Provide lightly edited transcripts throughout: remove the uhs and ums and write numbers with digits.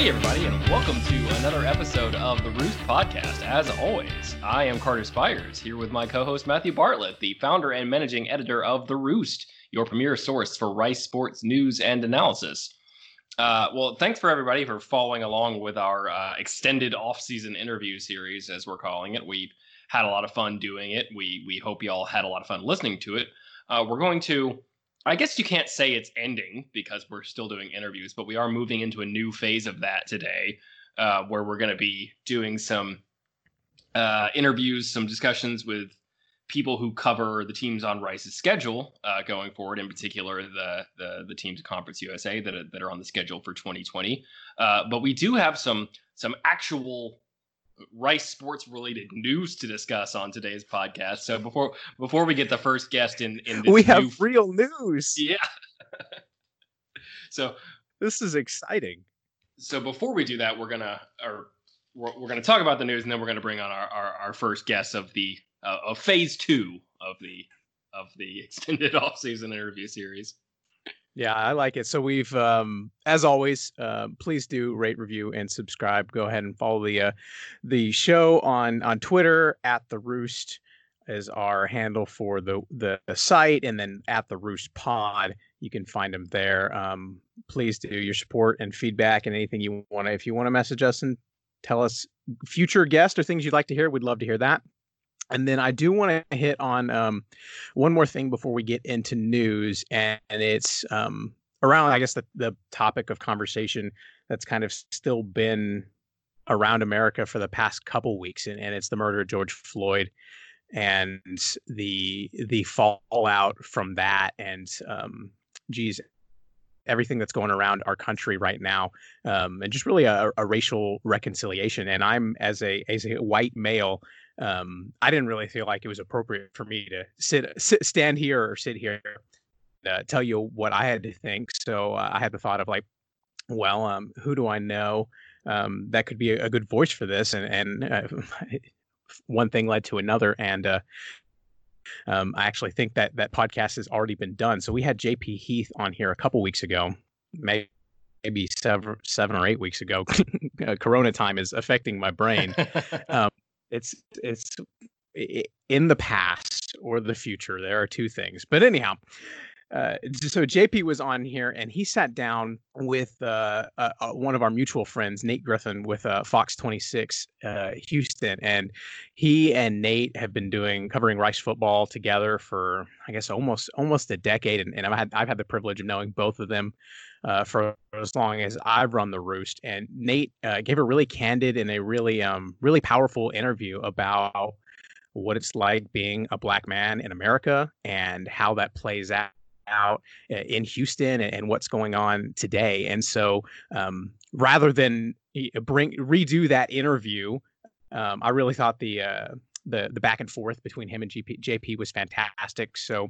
Hey everybody, and welcome to another episode of the Roost Podcast. As always, I am Carter Spires, here with my co-host Matthew Bartlett, the founder and managing editor of The Roost, your premier source for Rice sports news and analysis. Well, thanks for everybody for following along with our extended off-season interview series, as we're calling it. We've had a lot of fun doing it. We hope you all had a lot of fun listening to it. We're going to, I guess you can't say it's ending because we're still doing interviews, but we are moving into a new phase of that today, where we're going to be doing some interviews, some discussions with people who cover the teams on Rice's schedule going forward, in particular the teams of Conference USA that are on the schedule for 2020. But we do have some actual Rice sports related news to discuss on today's podcast. So before we get the first guest in this we have real news. Yeah. So this is exciting. So before we do that, we're gonna talk about the news, and then we're gonna bring on our first guest of the of phase 2 of the extended off-season interview series. Yeah, I like it. So we've, as always, please do rate, review, and subscribe. Go ahead and follow the show on Twitter. At The Roost is our handle for the site, and then at The Roost Pod, you can find them there. Please do your support and feedback and anything you want to. If you want to message us and tell us future guests or things you'd like to hear, we'd love to hear that. And then I do want to hit on one more thing before we get into news, and it's around, I guess, the topic of conversation that's kind of still been around America for the past couple weeks, and it's the murder of George Floyd and the fallout from that, and everything that's going around our country right now, and just really a racial reconciliation. And I'm as a white male. I didn't really feel like it was appropriate for me to stand here, tell you what I had to think. So I had the thought of like, well, who do I know that could be a good voice for this? And one thing led to another, and I actually think that podcast has already been done. So we had JP Heath on here a couple weeks ago, maybe 7 or 8 weeks ago. Corona time is affecting my brain. It's in the past or the future. There are two things. But anyhow, so JP was on here, and he sat down with one of our mutual friends, Nate Griffin, with Fox 26 Houston. And he and Nate have been covering Rice football together for, I guess, almost a decade. And I've had the privilege of knowing both of them for as long as I've run the Roost. And Nate gave a really candid and a really powerful interview about what it's like being a black man in America and how that plays out in Houston and what's going on today. And so rather than redo that interview, I really thought the back and forth between him and JP was fantastic. So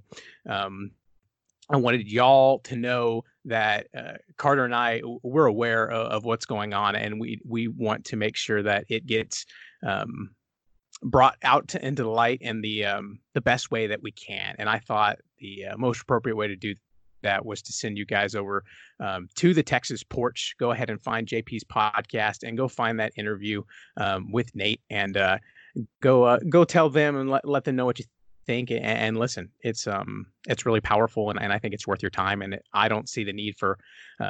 I wanted y'all to know that Carter and I, we're aware of what's going on, and we want to make sure that it gets brought out into the light in the best way that we can. And I thought the most appropriate way to do that was to send you guys over to the Texas Porch. Go ahead and find JP's podcast and go find that interview with Nate, and go tell them and let them know what you think, and listen. It's really powerful, and I think it's worth your time. And I don't see the need for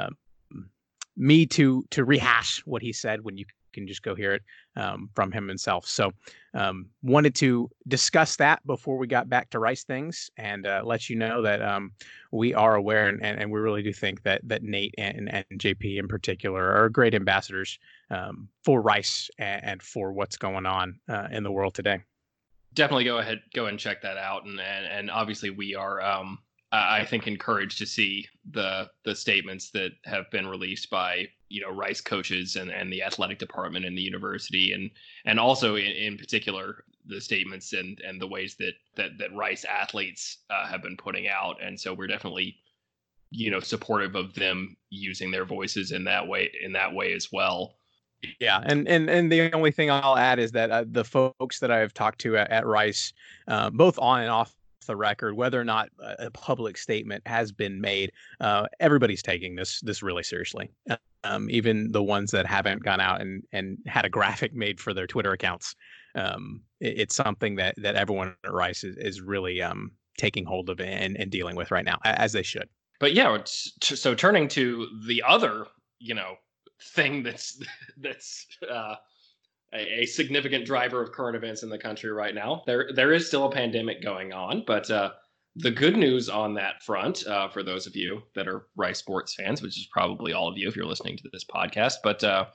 me to rehash what he said when you can just go hear it from him himself. So wanted to discuss that before we got back to Rice things, and let you know that we are aware, and we really do think that Nate and JP in particular are great ambassadors for Rice and for what's going on in the world today. Definitely go ahead and check that out, and obviously we are I think encouraged to see the statements that have been released by Rice coaches and the athletic department and the university, and also in particular the statements and the ways that Rice athletes have been putting out. And so we're definitely supportive of them using their voices in that way as well. Yeah, and the only thing I'll add is that the folks that I've talked to at Rice, both on and off the record, whether or not a public statement has been made, everybody's taking this really seriously. Even the ones that haven't gone out and had a graphic made for their Twitter accounts. It's something that everyone at Rice is really taking hold of and dealing with right now, as they should. But yeah, so turning to the other, thing that's a significant driver of current events in the country right now. There is still a pandemic going on, but the good news on that front, for those of you that are Rice sports fans, which is probably all of you if you're listening to this podcast, but the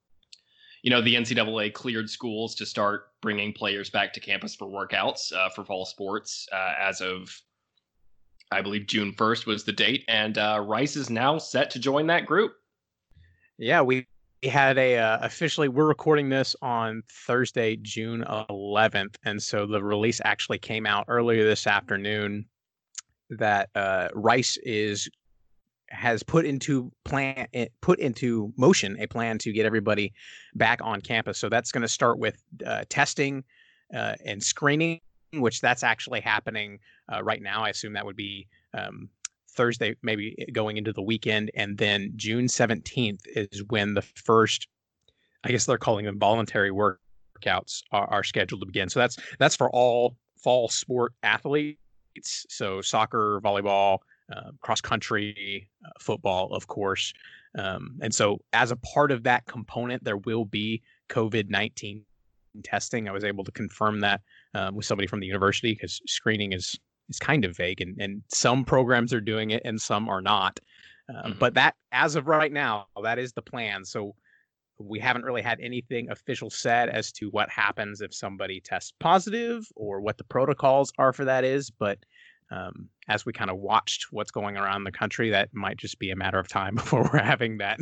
NCAA cleared schools to start bringing players back to campus for workouts for fall sports as of, I believe, June 1st was the date, and Rice is now set to join that group. Yeah, we had officially, we're recording this on Thursday, June 11th. And so the release actually came out earlier this afternoon that Rice has put into motion a plan to get everybody back on campus. So that's going to start with testing and screening, which that's actually happening right now. I assume that would be Thursday, maybe going into the weekend. And then June 17th is when the first, I guess they're calling them voluntary workouts, are scheduled to begin. So that's for all fall sport athletes. So soccer, volleyball, cross country, football, of course. And so as a part of that component, there will be COVID-19 testing. I was able to confirm that with somebody from the university, because screening is kind of vague, and some programs are doing it and some are not. But that, as of right now, that is the plan. So we haven't really had anything official said as to what happens if somebody tests positive or what the protocols are for that is. But as we kind of watched what's going around the country, that might just be a matter of time before we're having that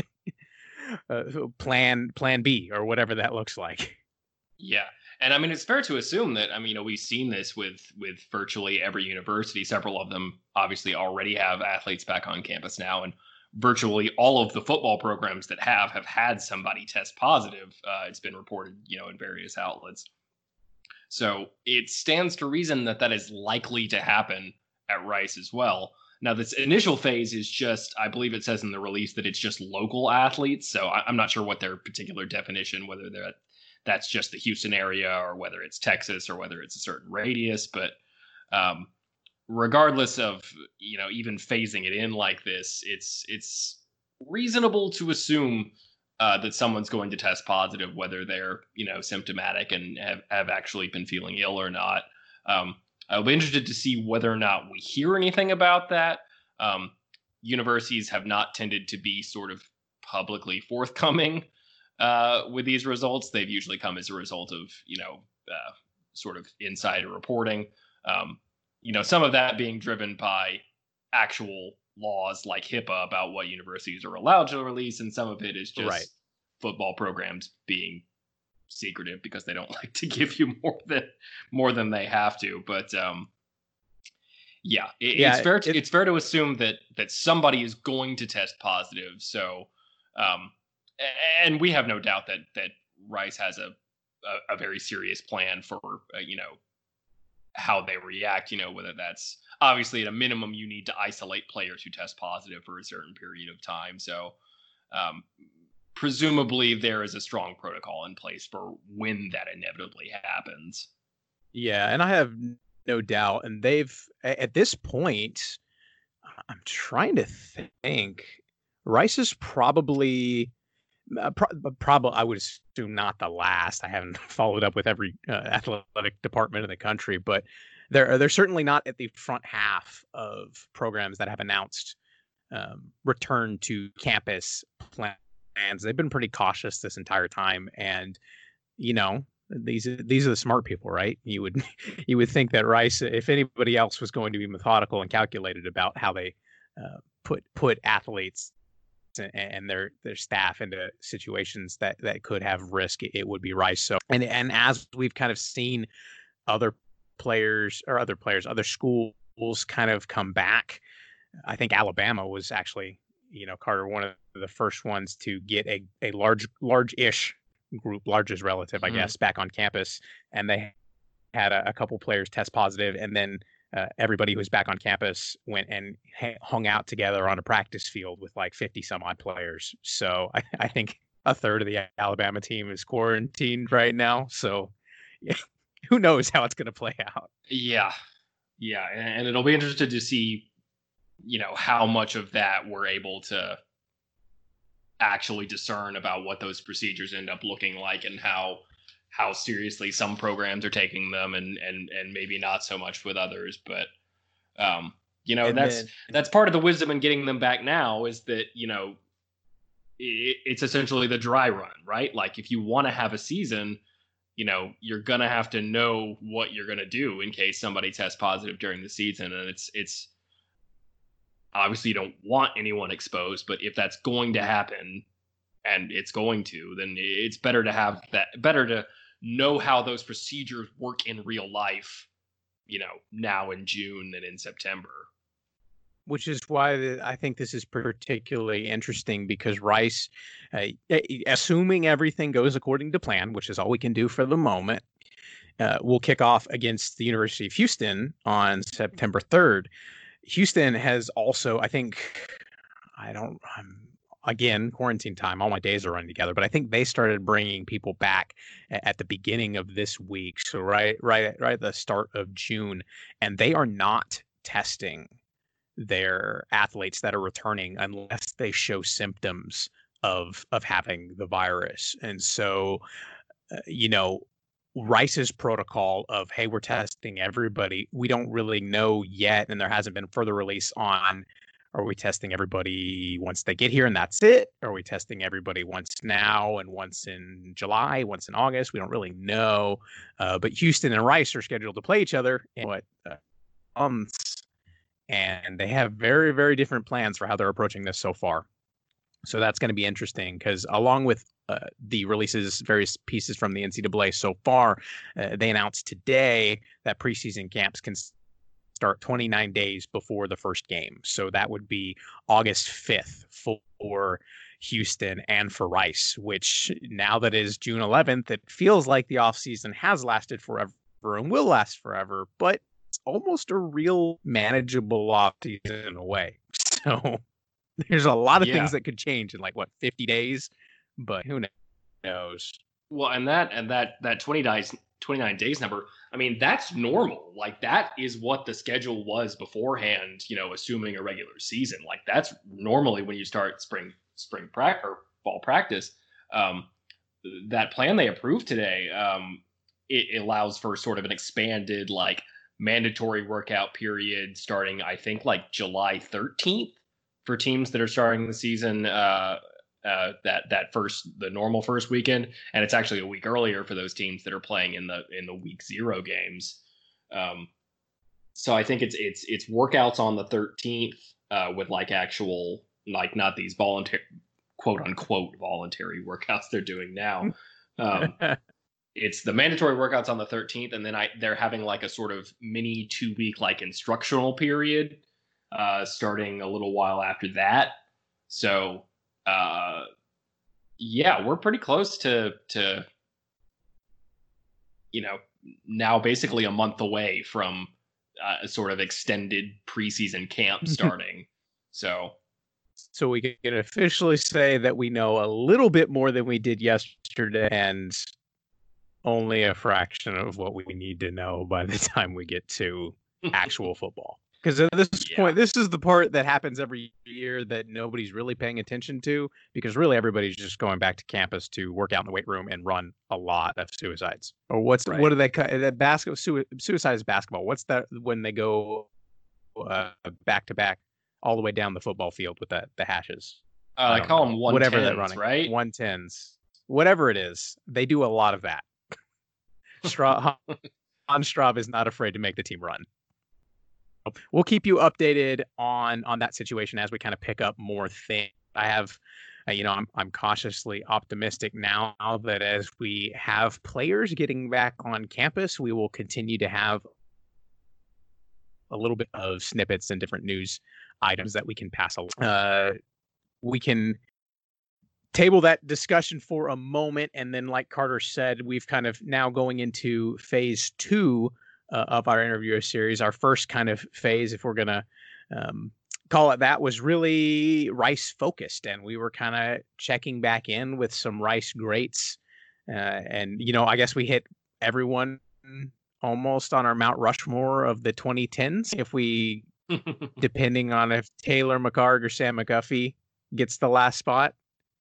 plan B or whatever that looks like. Yeah. And I mean, it's fair to assume that, we've seen this with virtually every university. Several of them obviously already have athletes back on campus now, and virtually all of the football programs that have had somebody test positive. It's been reported, in various outlets. So it stands to reason that is likely to happen at Rice as well. Now, this initial phase is just, I believe it says in the release that it's just local athletes. So I'm not sure what their particular definition, whether that's just the Houston area or whether it's Texas or whether it's a certain radius. But regardless of, even phasing it in like this, it's reasonable to assume that someone's going to test positive, whether they're, symptomatic and have actually been feeling ill or not. I'll be interested to see whether or not we hear anything about that. Universities have not tended to be sort of publicly forthcoming with these results. They've usually come as a result of, sort of insider reporting. Some of that being driven by actual laws like HIPAA about what universities are allowed to release, and some of it is just football programs being secretive because they don't like to give you more than they have to. But it's fair to assume that somebody is going to test positive. So and we have no doubt that Rice has a very serious plan for how they react, whether that's obviously at a minimum, you need to isolate players who test positive for a certain period of time. So presumably there is a strong protocol in place for when that inevitably happens. Yeah, and I have no doubt. And they've, at this point, I'm trying to think, Rice is probably I would assume not the last. I haven't followed up with every athletic department in the country, but they're certainly not at the front half of programs that have announced return to campus plans. They've been pretty cautious this entire time, and these are the smart people, right? You would think that Rice, if anybody else was going to be methodical and calculated about how they put athletes and their staff into situations that could have risk, it would be Rice. So and as we've kind of seen other schools kind of come back, I think Alabama was actually, Carter, one of the first ones to get a large-ish group, largest relative, I guess, back on campus, and they had a couple players test positive, and then everybody who was back on campus went and hung out together on a practice field with like 50 some odd players. So I think a third of the Alabama team is quarantined right now. So yeah, who knows how it's going to play out. Yeah. Yeah. And it'll be interesting to see, how much of that we're able to actually discern about what those procedures end up looking like and how seriously some programs are taking them and maybe not so much with others. But that's part of the wisdom in getting them back now is that it's essentially the dry run, right? Like if you want to have a season, you're gonna have to know what you're gonna do in case somebody tests positive during the season. And it's obviously you don't want anyone exposed, but if that's going to happen, and it's going to, then it's better to know how those procedures work in real life, now in June than in September. Which is why I think this is particularly interesting because Rice, assuming everything goes according to plan, which is all we can do for the moment, will kick off against the University of Houston on September 3rd. Houston has also, I think, again, quarantine time, all my days are running together, but I think they started bringing people back at the beginning of this week. So right at the start of June, and they are not testing their athletes that are returning unless they show symptoms of having the virus. And so, Rice's protocol of, hey, we're testing everybody, we don't really know yet. And there hasn't been further release on, are we testing everybody once they get here and that's it? Are we testing everybody once now and once in July, once in August? We don't really know. But Houston and Rice are scheduled to play each other in months. And they have very, very different plans for how they're approaching this so far. So that's going to be interesting because along with the releases, various pieces from the NCAA so far, they announced today that preseason camps can start 29 days before the first game. So that would be August 5th for Houston and for Rice, which now that is June 11th, it feels like the offseason has lasted forever and will last forever, but it's almost a real manageable offseason in a way. So there's a lot of things that could change in 50 days, but who knows? Well, and that 29 days number, I mean, that's normal. Like that is what the schedule was beforehand, assuming a regular season. Like that's normally when you start spring practice or fall practice. That plan they approved today, it allows for sort of an expanded mandatory workout period starting, I think, July 13th for teams that are starting the season the normal first weekend, and it's actually a week earlier for those teams that are playing in the week 0 games. So I think it's workouts on the 13th with actual not these voluntary quote unquote voluntary workouts they're doing now. It's the mandatory workouts on the 13th, and then they're having a sort of mini 2-week instructional period starting a little while after that. So we're pretty close to now basically a month away from a sort of extended preseason camp starting. So we can officially say that we know a little bit more than we did yesterday, and only a fraction of what we need to know by the time we get to actual football. Because at this point, this is the part that happens every year that nobody's really paying attention to, because really everybody's just going back to campus to work out in the weight room and run a lot of suicides. Or what do they cut? Suicide is basketball. What's that when they go back to back all the way down the football field with the hashes? I call them 110s, whatever they're running, right? 110s, whatever it is. They do a lot of that. Hans Straub is not afraid to make the team run. We'll keep you updated on that situation as we kind of pick up more things. I have, I'm cautiously optimistic now that as we have players getting back on campus, we will continue to have a little bit of snippets and different news items that we can pass along. We can table that discussion for a moment, and then like Carter said, we've kind of now going into phase 2 of our interview series. Our first kind of phase, if we're going to call it that, was really Rice focused. And we were kind of checking back in with some Rice greats. And, I guess we hit everyone almost on our Mount Rushmore of the 2010s. If we, depending on if Taylor McHargue or Sam McGuffey gets the last spot.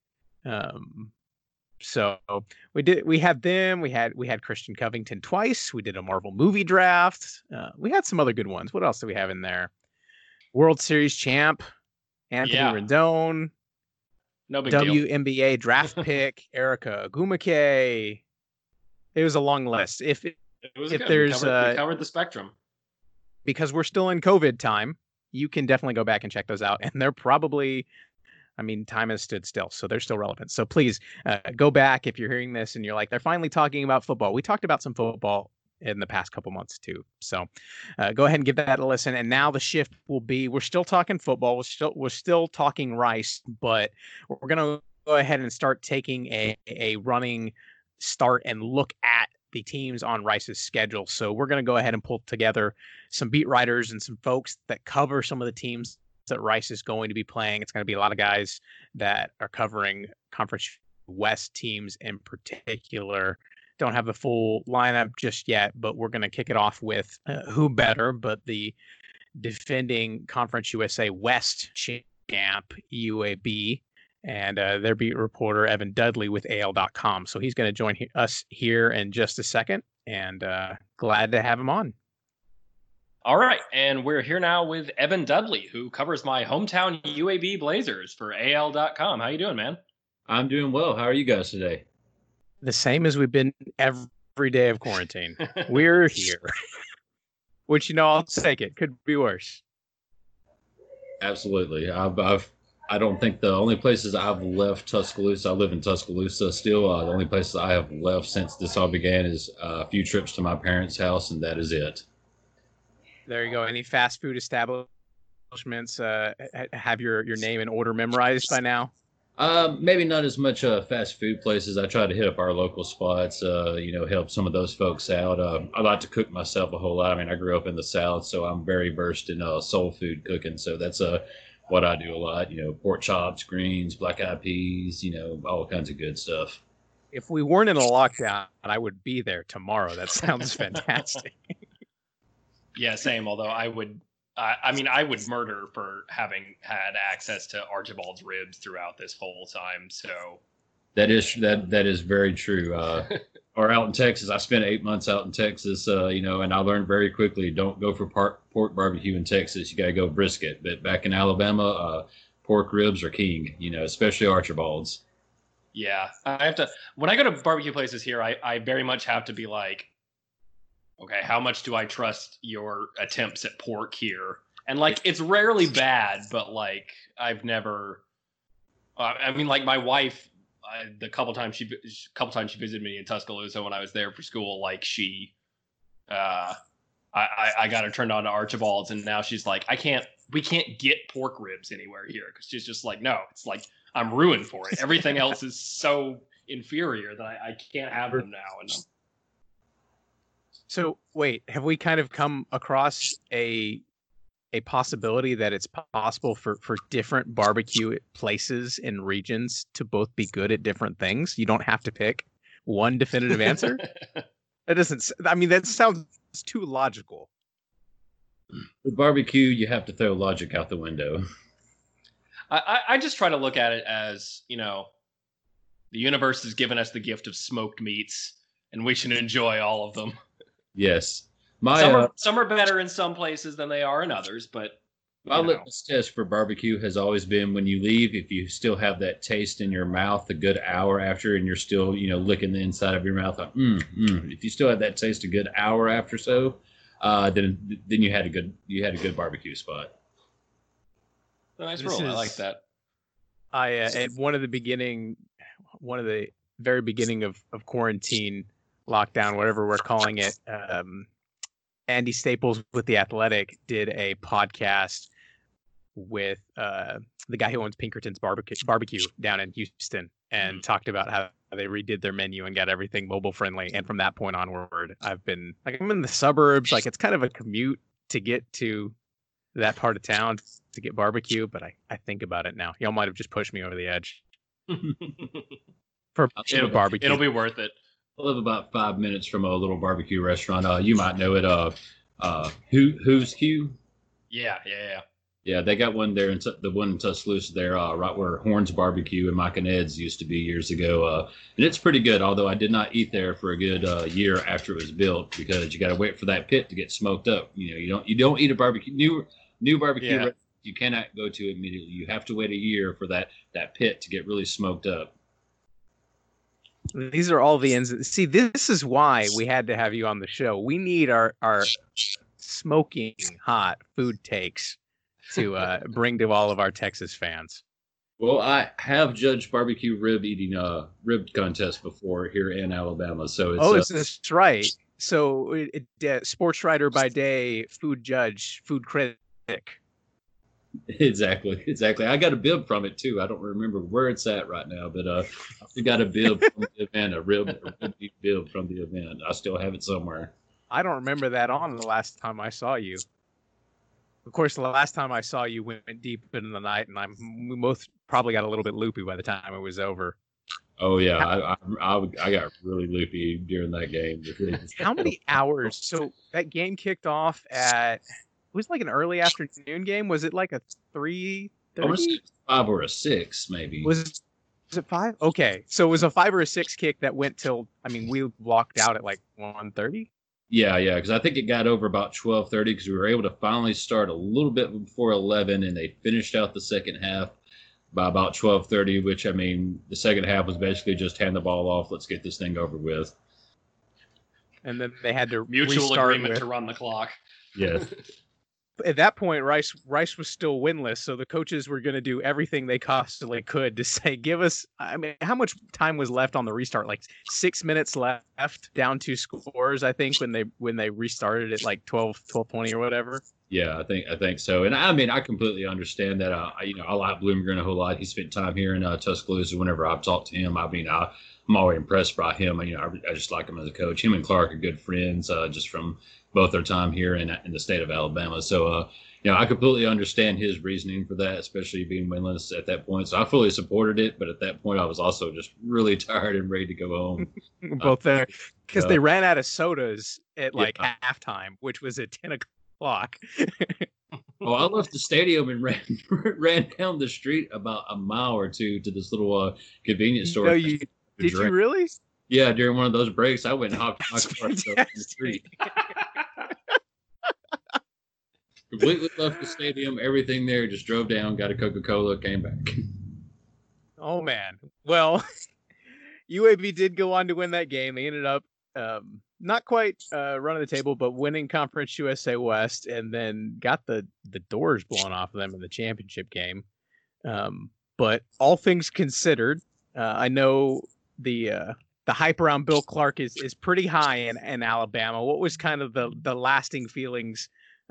So we had them. We had Christian Covington twice. We did a Marvel movie draft. We had some other good ones. What else do we have in there? World Series champ Anthony Rendon. No big deal. WNBA draft pick Erica Agumake. It was a long list. If there's we covered the spectrum. Because we're still in COVID time, you can definitely go back and check those out. And they're probably, time has stood still, so they're still relevant. So please go back if you're hearing this and you're like, they're finally talking about football. We talked about some football in the past couple months too. So go ahead and give that a listen. And now the shift will be, we're still talking football. We're still talking Rice, but we're going to go ahead and start taking a running start and look at the teams on Rice's schedule. So we're going to go ahead and pull together some beat writers and some folks that cover some of the teams that Rice is going to be playing. It's going to be a lot of guys that are covering Conference West teams in particular. Don't have the full lineup just yet, but we're going to kick it off with who better but the defending Conference USA West champ, UAB, and their beat reporter, Evan Dudley with AL.com. So he's going to join us here in just a second, and glad to have him on. All right, and we're here now with Evan Dudley, who covers my hometown UAB Blazers for AL.com. How you doing, man? I'm doing well. How are you guys today? The same as we've been every day of quarantine. We're here. Which, I'll take it. Could be worse. Absolutely. I don't think the only places I've left Tuscaloosa, I live in Tuscaloosa still. The only places I have left since this all began is a few trips to my parents' house, and that is it. There you go. Any fast food establishments have your name and order memorized by now? Maybe not as much fast food places. I try to hit up our local spots, help some of those folks out. I like to cook myself a whole lot. I grew up in the South, so I'm very versed in soul food cooking. So that's what I do a lot, pork chops, greens, black eyed peas, all kinds of good stuff. If we weren't in a lockdown, I would be there tomorrow. That sounds fantastic. Yeah, same. Although I would murder for having had access to Archibald's ribs throughout this whole time. So that is very true. Or out in Texas, I spent 8 months out in Texas, and I learned very quickly, don't go for pork barbecue in Texas. You got to go brisket. But back in Alabama, pork ribs are king, especially Archibald's. Yeah, I have to, when I go to barbecue places here, I very much have to be like, okay, how much do I trust your attempts at pork here? And it's rarely bad, but I've never, my wife, the couple times she visited me in Tuscaloosa when I was there for school, I got her turned on to Archibald's, and now she's like, we can't get pork ribs anywhere here, because she's just like, no, it's like I'm ruined for it. Everything else is so inferior that I can't have them now. And so wait, have we kind of come across a possibility that it's possible for different barbecue places and regions to both be good at different things? You don't have to pick one definitive answer. That sounds too logical. With barbecue, you have to throw logic out the window. I just try to look at it as, the universe has given us the gift of smoked meats, and we should enjoy all of them. Yes. Some are better in some places than they are in others, but my litmus test for barbecue has always been, when you leave, if you still have that taste in your mouth a good hour after, and you're still, licking the inside of your mouth, if you still have that taste a good hour after, then you had a good barbecue spot. Nice rule. I like that. At one of the very beginning of quarantine, lockdown, whatever we're calling it, Andy Staples with The Athletic did a podcast with the guy who owns Pinkerton's barbecue down in Houston, and talked about how they redid their menu and got everything mobile friendly. And from that point onward, I'm in the suburbs. Like, it's kind of a commute to get to that part of town to get barbecue. But I think about it now. Y'all might have just pushed me over the edge for barbecue. It'll be worth it. I live about 5 minutes from a little barbecue restaurant. You might know it. Who's Q? Yeah. Yeah, they got one there, the one in Tuscaloosa there, right where Horns Barbecue and Mike and Ed's used to be years ago. And it's pretty good, although I did not eat there for a good year after it was built, because you got to wait for that pit to get smoked up. You don't eat a barbecue new barbecue. Yeah. You cannot go to immediately. You have to wait a year for that pit to get really smoked up. These are all the ends. See, this is why we had to have you on the show. We need our smoking hot food takes to bring to all of our Texas fans. Well, I have judged barbecue rib eating rib contest before here in Alabama, so it's that's right. So, sports writer by day, food judge, food critic. Exactly. I got a bib from it too. I don't remember where it's at right now, but I got a bib from the event, a rib bib from the event. I still have it somewhere. I don't remember that on the last time I saw you. Of course, the last time I saw you went deep into the night, and we both probably got a little bit loopy by the time it was over. Oh yeah, I got really loopy during that game. How many hours? So that game kicked off at. It was like an early afternoon game. Was it like a 3:30? 5 or a 6, maybe. Was it 5? Okay, so it was a 5 or a 6 kick that went till. I mean, we walked out at like 1:30. Yeah, because I think it got over about 12:30 because we were able to finally start a little bit before 11, and they finished out the second half by about 12:30. Which, I mean, the second half was basically just hand the ball off. Let's get this thing over with. And then they had to mutual restart agreement to run the clock. Yes. At that point, Rice was still winless, so the coaches were going to do everything they possibly could to say, give us. I mean, how much time was left on the restart? Like 6 minutes left, down 2 scores. I think when they restarted at like 12:20 or whatever. Yeah, I think so. And I mean, I completely understand that. I like Bloomgren a whole lot. He spent time here in Tuscaloosa. Whenever I've talked to him, I mean, I'm always impressed by him. I just like him as a coach. Him and Clark are good friends, just from both their time here in the state of Alabama. So, I completely understand his reasoning for that, especially being winless at that point. So I fully supported it. But at that point, I was also just really tired and ready to go home. Both there, because they ran out of sodas at like halftime, which was at 10 o'clock. Oh, I left the stadium and ran down the street about a mile or two to this little convenience store. Did you really? Yeah, during one of those breaks, I went and hopped my car in the street. Completely left the stadium, everything there, just drove down, got a Coca-Cola, came back. Oh, man. Well, UAB did go on to win that game. They ended up not quite running the table, but winning Conference USA West, and then got the doors blown off of them in the championship game. But all things considered, I know the hype around Bill Clark is pretty high in Alabama. What was kind of the lasting feelings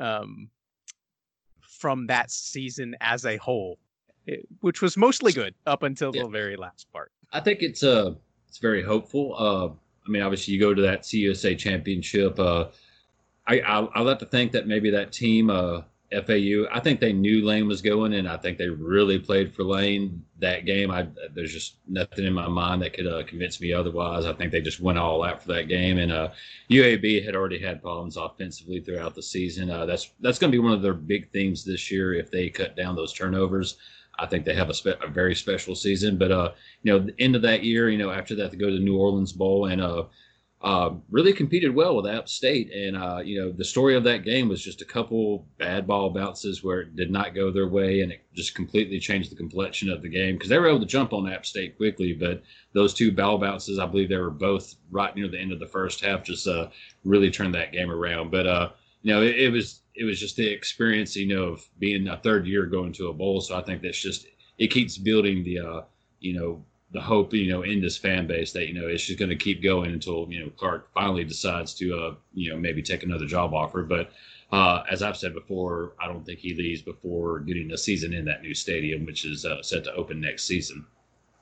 from that season as a whole, which was mostly good up until the very last part? I think it's very hopeful. I mean, obviously, you go to that CUSA championship. I like to think that maybe that team, FAU, I think they knew Lane was going, and I think they really played for Lane that game. There's just nothing in my mind that could convince me otherwise. I think they just went all out for that game, and UAB had already had problems offensively throughout the season. That's going to be one of their big themes this year. If they cut down those turnovers, I think they have a very special season. But the end of that year, after that, they go to the New Orleans Bowl and really competed well with App State. And the story of that game was just a couple bad ball bounces where it did not go their way, and it just completely changed the complexion of the game because they were able to jump on App State quickly. But those 2 ball bounces, I believe they were both right near the end of the first half, just really turned that game around. But it was just the experience, of being a third year going to a bowl. So I think that's just, it keeps building the hope, in this fan base that, it's just going to keep going until, Clark finally decides to, maybe take another job offer. But as I've said before, I don't think he leaves before getting a season in that new stadium, which is set to open next season.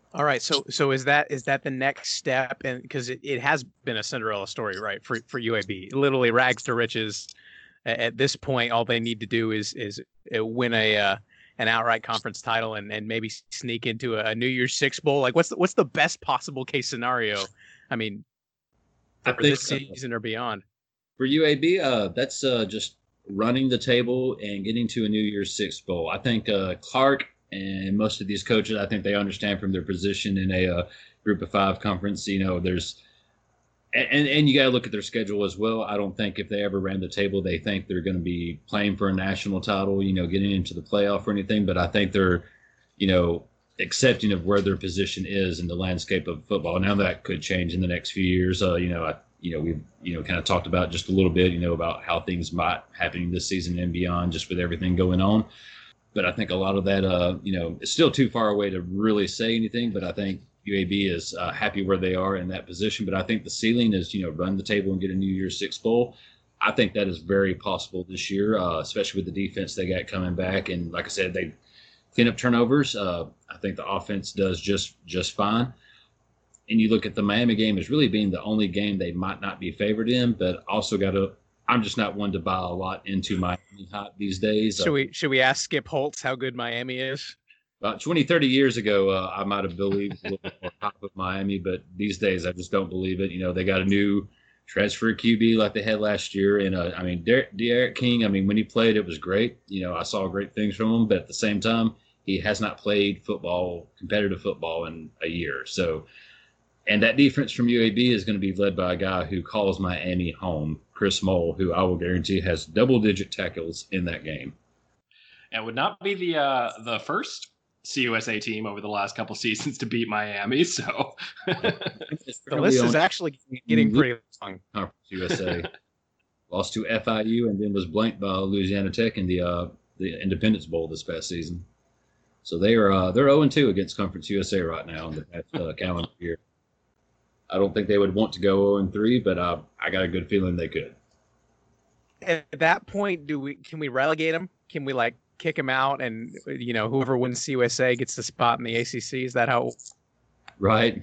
All right, so is that the next step? And because it has been a Cinderella story, right, for UAB, literally rags to riches. At this point, all they need to do is win an outright conference title and maybe sneak into a New Year's Six bowl. Like, what's the best possible case scenario? I mean, for this season or beyond. For UAB, that's just running the table and getting to a New Year's Six bowl. I think Clark and most of these coaches, I think they understand from their position in a Group of Five conference. There's and you got to look at their schedule as well. I don't think if they ever ran the table, they think they're going to be playing for a national title, getting into the playoff or anything. But I think they're, accepting of where their position is in the landscape of football. Now that could change in the next few years. We've kind of talked about just a little bit, about how things might happen this season and beyond, just with everything going on. But I think a lot of that, it's still too far away to really say anything. But I think UAB is happy where they are in that position. But I think the ceiling is, run the table and get a New Year's Six bowl. I think that is very possible this year, especially with the defense they got coming back. And like I said, they clean up turnovers. I think the offense does just fine. And you look at the Miami game as really being the only game they might not be favored in, but also I'm just not one to buy a lot into Miami hype these days. Should we ask Skip Holtz how good Miami is? About 20, 30 years ago, I might have believed a little bit more hype of Miami, but these days I just don't believe it. They got a new transfer QB like they had last year. And, D'Eriq King, when he played, it was great. I saw great things from him, but at the same time, he has not played competitive football in a year. So, and that defense from UAB is going to be led by a guy who calls Miami home, Chris Moll, who I will guarantee has double-digit tackles in that game. And would not be the first CUSA team over the last couple seasons to beat Miami. So the list is actually getting pretty long. Conference USA lost to FIU and then was blanked by Louisiana Tech in the Independence Bowl this past season. So they're 0-2 against Conference USA right now in the past calendar year. I don't think they would want to go 0-3, but I got a good feeling they could. At that point, can we relegate them? Can we kick them out and whoever wins CUSA gets the spot in the ACC? Is that how? Right.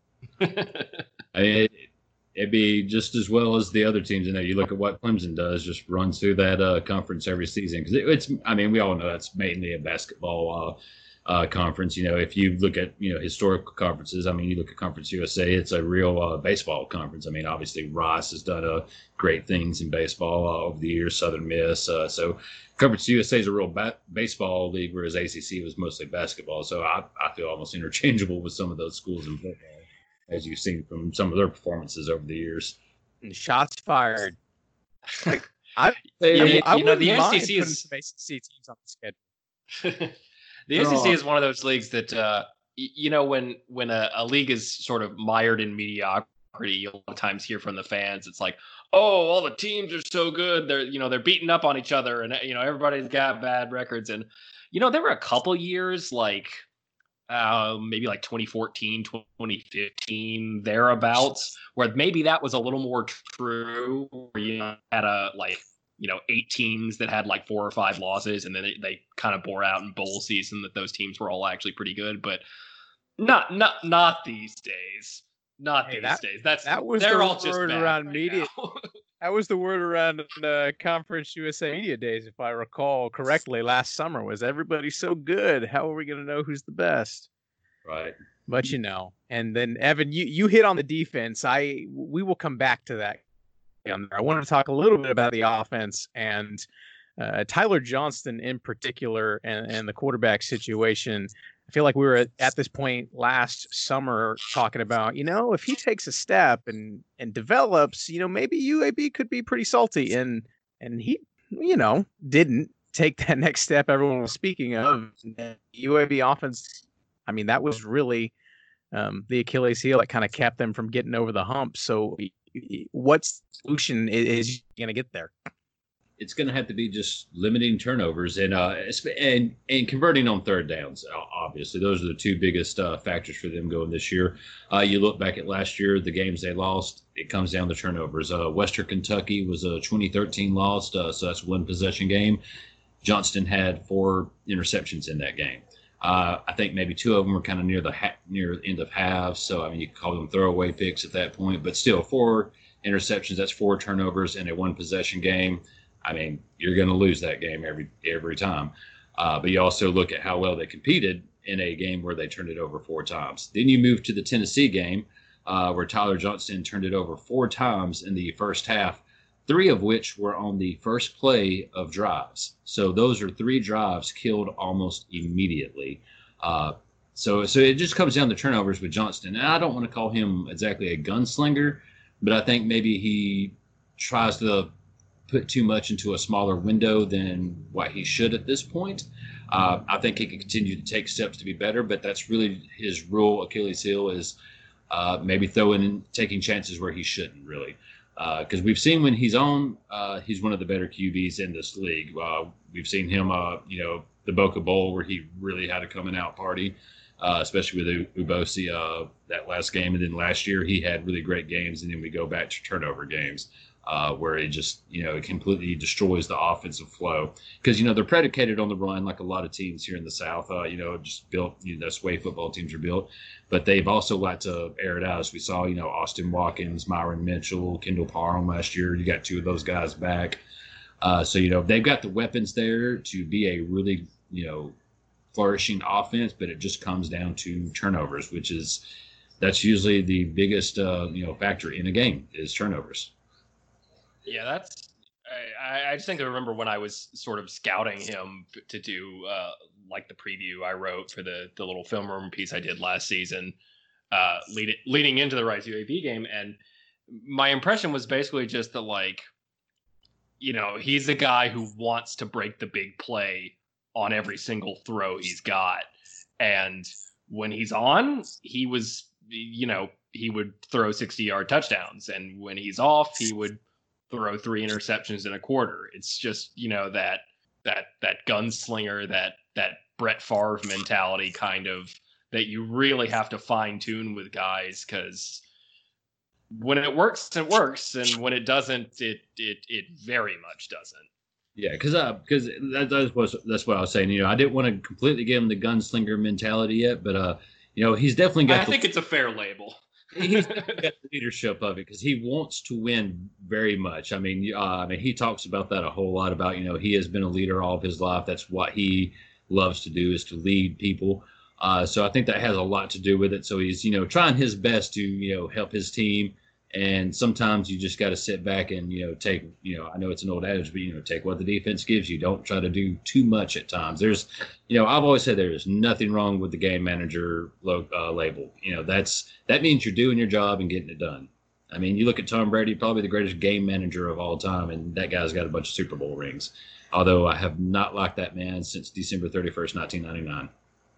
It'd be just as well as the other teams. You look at what Clemson does, just runs through that conference every season because it's. We all know that's mainly a basketball conference. If you look at historical conferences, you look at Conference USA, it's a real baseball conference. Obviously Rice has done great things in baseball over the years. Southern Miss, so Conference USA is a real baseball league, whereas ACC was mostly basketball. So I feel almost interchangeable with some of those schools in football, as you've seen from some of their performances over the years. And shots fired. The ACC is ACC teams on the schedule. The ACC is one of those leagues that, when a league is sort of mired in mediocrity, you'll a lot of times hear from the fans, it's like, oh, all the teams are so good. They're beating up on each other and, everybody's got bad records. And, there were a couple years maybe 2014, 2015, thereabouts, where maybe that was a little more true, where had 8 teams that had 4 or 5 losses, and then they kind of bore out in bowl season that those teams were all actually pretty good, but not these days. Not these days. That was they're all just bad around media. That was the word around Conference USA media days, if I recall correctly. Last summer was everybody's so good. How are we going to know who's the best? Right. But and then Evan, you hit on the defense. We will come back to that. I wanted to talk a little bit about the offense and Tyler Johnston in particular and the quarterback situation. I feel like we were at this point last summer talking about, if he takes a step and develops, maybe UAB could be pretty salty. And he, didn't take that next step everyone was speaking of. UAB offense, that was really the Achilles heel that kind of kept them from getting over the hump. So what solution is going to get there? It's going to have to be just limiting turnovers and converting on third downs. Obviously, those are the two biggest factors for them going this year. You look back at last year, the games they lost, it comes down to turnovers. Western Kentucky was a 2013 loss, so that's one possession game. Johnston had 4 interceptions in that game. I think maybe two of them were kind of near the end of halves. So, I mean, you could call them throwaway picks at that point, but still 4 interceptions. That's 4 turnovers in a 1-possession game. I mean, you're going to lose that game every time. But you also look at how well they competed in a game where they turned it over 4 times. Then you move to the Tennessee game where Tyler Johnston turned it over 4 times in the first half, 3 of which were on the first play of drives. So those are 3 drives killed almost immediately. So it just comes down to turnovers with Johnston. And I don't want to call him exactly a gunslinger, but I think maybe he tries to put too much into a smaller window than what he should at this point. I think he can continue to take steps to be better, but that's really his real Achilles heel is maybe taking chances where he shouldn't really. Because we've seen when he's on, he's one of the better QBs in this league. We've seen him, the Boca Bowl where he really had a coming out party, especially with Ubosi that last game. And then last year he had really great games. And then we go back to turnover games where it just, it completely destroys the offensive flow. Because, they're predicated on the run like a lot of teams here in the South, just built, that's the way football teams are built. But they've also liked to air it out, as we saw, Austin Watkins, Myron Mitchell, Kendall Parham last year. You got 2 of those guys back. So, they've got the weapons there to be a really, flourishing offense, but it just comes down to turnovers, that's usually the biggest, factor in a game is turnovers. Yeah, I just think I remember when I was sort of scouting him to do like the preview I wrote for the little film room piece I did last season, leading into the Rice UAB game, and my impression was basically just that he's a guy who wants to break the big play on every single throw he's got, and when he's on, he was he would throw 60-yard touchdowns, and when he's off, he would throw 3 interceptions in a quarter. It's just, that gunslinger, that Brett Favre mentality kind of that you really have to fine tune with guys, because when it works, it works. And when it doesn't, it very much doesn't. Yeah, because that's what I was saying. I didn't want to completely give him the gunslinger mentality yet, but he's definitely got. I think it's a fair label. He's got the leadership of it because he wants to win very much. I mean, he talks about that a whole lot. About he has been a leader all of his life. That's what he loves to do, is to lead people. So I think that has a lot to do with it. So he's trying his best to help his team. And sometimes you just got to sit back and take I know it's an old adage, but take what the defense gives you. Don't try to do too much at times. There's I've always said there's nothing wrong with the game manager label. That means you're doing your job and getting it done. I mean, you look at Tom Brady, probably the greatest game manager of all time, and that guy's got a bunch of Super Bowl rings. Although I have not liked that man since December 31st, 1999.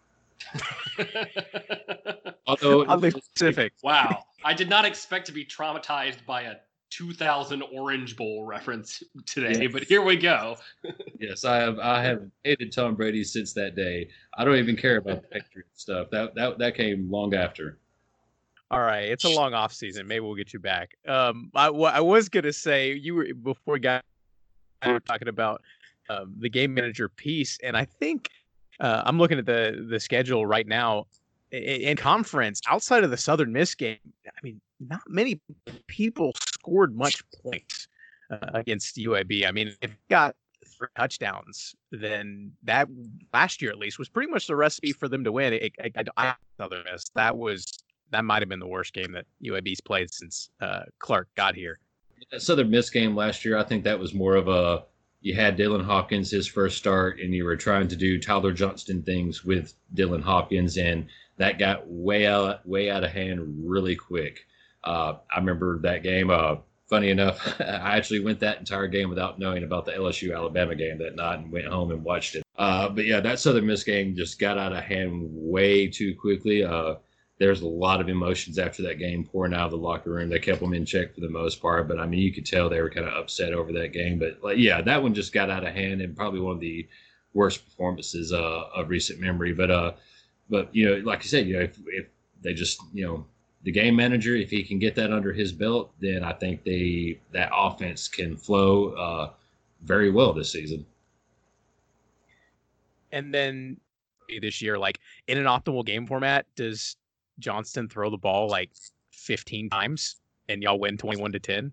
Although I'll be specific. Wow. I did not expect to be traumatized by a 2000 Orange Bowl reference today, but here we go. Yes, I have hated Tom Brady since that day. I don't even care about the Patriots stuff. That came long after. All right, it's a long off season. Maybe we'll get you back. I was gonna say you were before we were talking about the game manager piece, and I think I'm looking at the schedule right now. In conference, outside of the Southern Miss game, I mean, not many people scored much points against UAB. I mean, if you got 3 touchdowns, then that last year at least was pretty much the recipe for them to win. Southern Miss, that might have been the worst game that UAB's played since Clark got here. That Southern Miss game last year, I think that was more of you had Dylan Hopkins, his first start, and you were trying to do Tyler Johnston things with Dylan Hopkins, and that got way out of hand really quick. I remember that game. Funny enough, I actually went that entire game without knowing about the LSU-Alabama game that night and went home and watched it. But yeah, that Southern Miss game just got out of hand way too quickly. There's a lot of emotions after that game pouring out of the locker room. They kept them in check for the most part, but I mean, you could tell they were kind of upset over that game. But yeah, that one just got out of hand and probably one of the worst performances of recent memory. But like you said, if they just the game manager, if he can get that under his belt, then I think that offense can flow very well this season. And then this year. Like in an optimal game format, does Johnston throw the ball like 15 times and y'all win 21-10?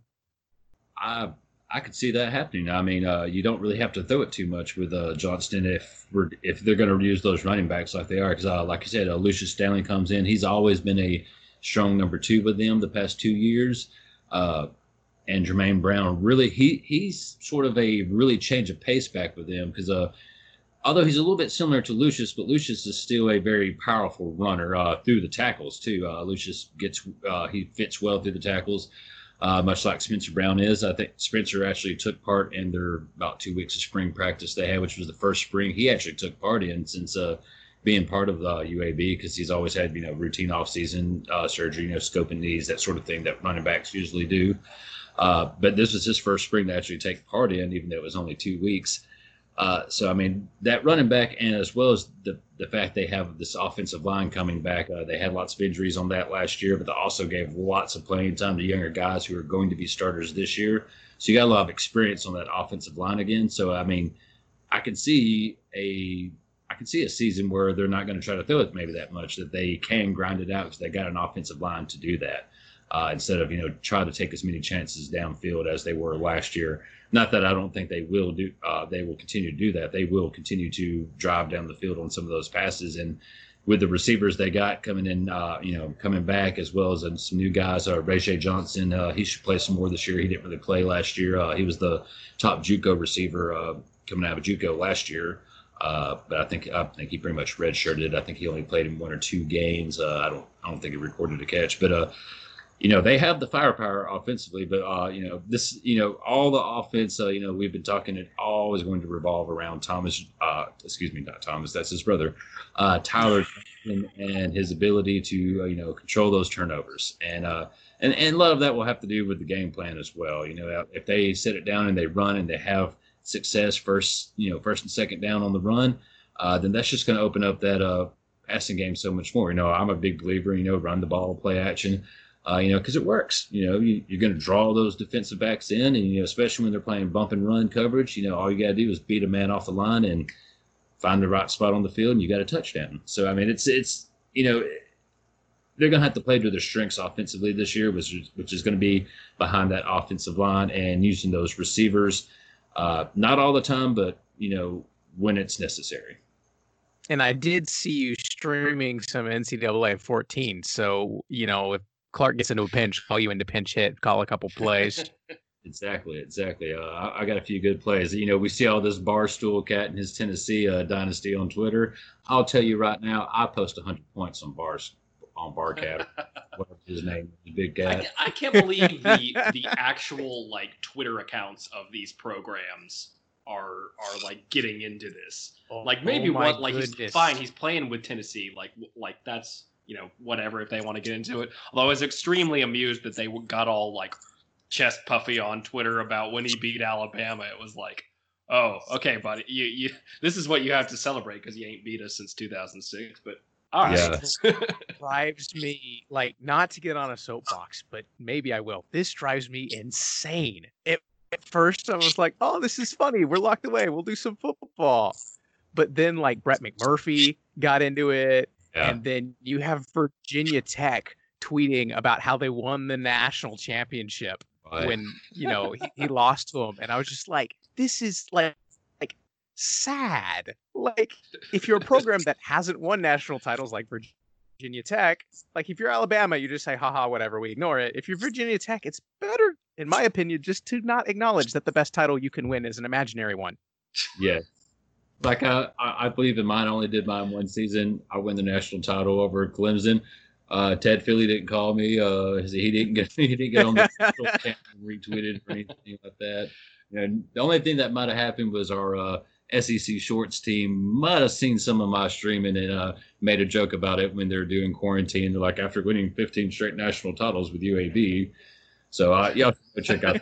I could see that happening. I mean, you don't really have to throw it too much with Johnston if they're going to use those running backs like they are. Because like I said, Lucius Stanley comes in. He's always been a strong number 2 with them the past 2 years. And Jermaine Brown, really, he's sort of a really change of pace back with them because although he's a little bit similar to Lucius, but Lucius is still a very powerful runner through the tackles too. Lucius he fits well through the tackles. Much like Spencer Brown is. I think Spencer actually took part in their about 2 weeks of spring practice they had, which was the first spring he actually took part in since being part of the UAB, because he's always had, routine off-season surgery, scoping knees, that sort of thing that running backs usually do. But this was his first spring to actually take part in, even though it was only 2 weeks. So, I mean, that running back, and as well as the fact they have this offensive line coming back, they had lots of injuries on that last year, but they also gave lots of playing time to younger guys who are going to be starters this year. So you got a lot of experience on that offensive line again. So, I mean, I can see a season where they're not going to try to throw it maybe that much, that they can grind it out because they got an offensive line to do that. Instead of, try to take as many chances downfield as they were last year. Not that I don't think they will do. They will continue to do that. They will continue to drive down the field on some of those passes. And with the receivers they got coming in, coming back, as well as some new guys, Rayshea Johnson, he should play some more this year. He didn't really play last year. He was the top JUCO receiver coming out of JUCO last year. But I think he pretty much redshirted. I think he only played in 1 or 2 games. I don't think he recorded a catch, but. They have the firepower offensively, but, all the offense, we've been talking, it all is going to revolve around not Thomas, that's his brother, Tyler Johnson, and his ability to, control those turnovers. And a lot of that will have to do with the game plan as well. If they set it down and they run and they have success first and second down on the run, then that's just going to open up that passing game so much more. I'm a big believer, run the ball, play action. Because it works. You're going to draw those defensive backs in, and especially when they're playing bump and run coverage. All you got to do is beat a man off the line and find the right spot on the field, and you got a touchdown. So I mean, it's they're going to have to play to their strengths offensively this year, which is going to be behind that offensive line and using those receivers. Not all the time, but when it's necessary. And I did see you streaming some NCAA 14. So if Clark gets into a pinch, call you into pinch hit, call a couple plays. Exactly. I got a few good plays. We see all this Barstool cat and his Tennessee dynasty on Twitter. I'll tell you right now, I post 100 points on Barcat, whatever his name is, big cat. I can't believe the actual Twitter accounts of these programs are getting into this. He's fine. He's playing with Tennessee. That's. Whatever, if they want to get into it. Although I was extremely amused that they got all chest puffy on Twitter about when he beat Alabama. It was like, oh, okay, buddy, you this is what you have to celebrate because you ain't beat us since 2006. But all right, drives me not to get on a soapbox, but maybe I will. This drives me insane. At first, I was like, oh, this is funny. We're locked away. We'll do some football. But then Brett McMurphy got into it. Yeah. And then you have Virginia Tech tweeting about how they won the national championship when, he lost to them. And I was just like, this is sad. If you're a program that hasn't won national titles like Virginia Tech, if you're Alabama, you just say, haha, whatever, we ignore it. If you're Virginia Tech, it's better, in my opinion, just to not acknowledge that the best title you can win is an imaginary one. Yeah. I believe in mine. I only did mine 1 season. I won the national title over Clemson. Ted Philly didn't call me. He didn't get on the retweeted or anything like that. And the only thing that might have happened was our SEC Shorts team might have seen some of my streaming and made a joke about it when they were doing quarantine. They're after winning 15 straight national titles with UAB. So yeah, check out.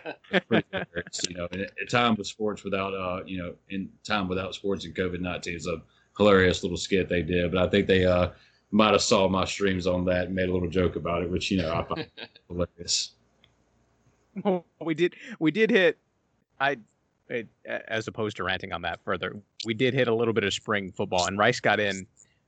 A time with sports without in time without sports and COVID-19 is a hilarious little skit they did. But I think they might have saw my streams on that and made a little joke about it, which I find hilarious. Well, we did hit. As opposed to ranting on that further, we did hit a little bit of spring football, and Rice got in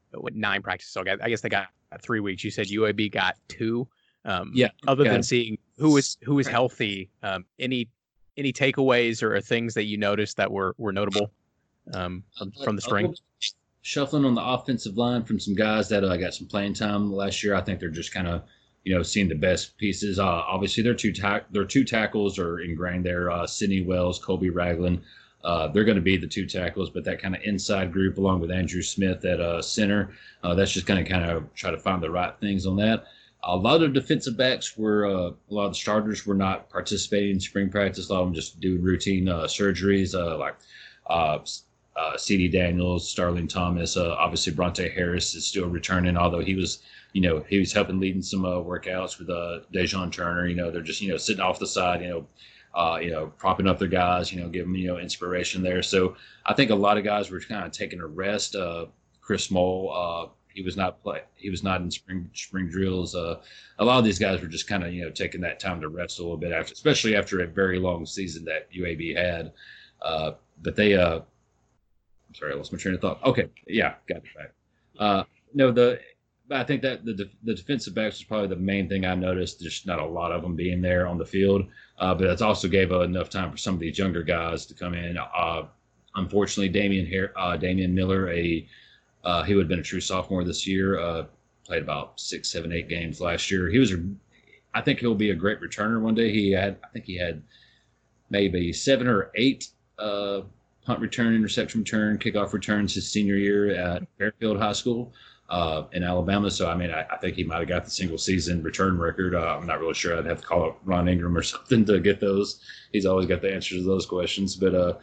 9 practices. So I guess they got 3 weeks. You said UAB got 2. Yeah. Other than seeing who is healthy, any takeaways or things that you noticed that were notable from the spring? Shuffling on the offensive line from some guys that got some playing time last year. I think they're just kind of, seeing the best pieces. Obviously, their two tackles are ingrained there. Sidney Wells, Colby Ragland. They're going to be the 2 tackles, but that kind of inside group, along with Andrew Smith at center, that's just going to kind of try to find the right things on that. A lot of defensive backs were, a lot of the starters were not participating in spring practice. A lot of them just doing routine surgeries, like C.D. Daniels, Starling Thomas. Obviously, Bronte Harris is still returning, although he was helping leading some workouts with Dejon Turner. They're just sitting off the side, propping up their guys, give them inspiration there. So I think a lot of guys were kind of taking a rest. Chris Moll, he was not in spring drills. A lot of these guys were just kind of taking that time to rest a little bit especially after a very long season that UAB had. But they I'm sorry, I lost my train of thought. Okay, yeah, got it back. I think that the defensive backs was probably the main thing I noticed. There's not a lot of them being there on the field, but that's also gave enough time for some of these younger guys to come in. Unfortunately, Damian Miller, he would have been a true sophomore this year. Played about 6, 7, 8 games last year. I think he'll be a great returner one day. I think he had maybe 7 or 8 punt return, interception return, kickoff returns his senior year at Fairfield High School in Alabama. So, I think he might have got the single season return record. I'm not really sure. I'd have to call up Ron Ingram or something to get those. He's always got the answers to those questions. But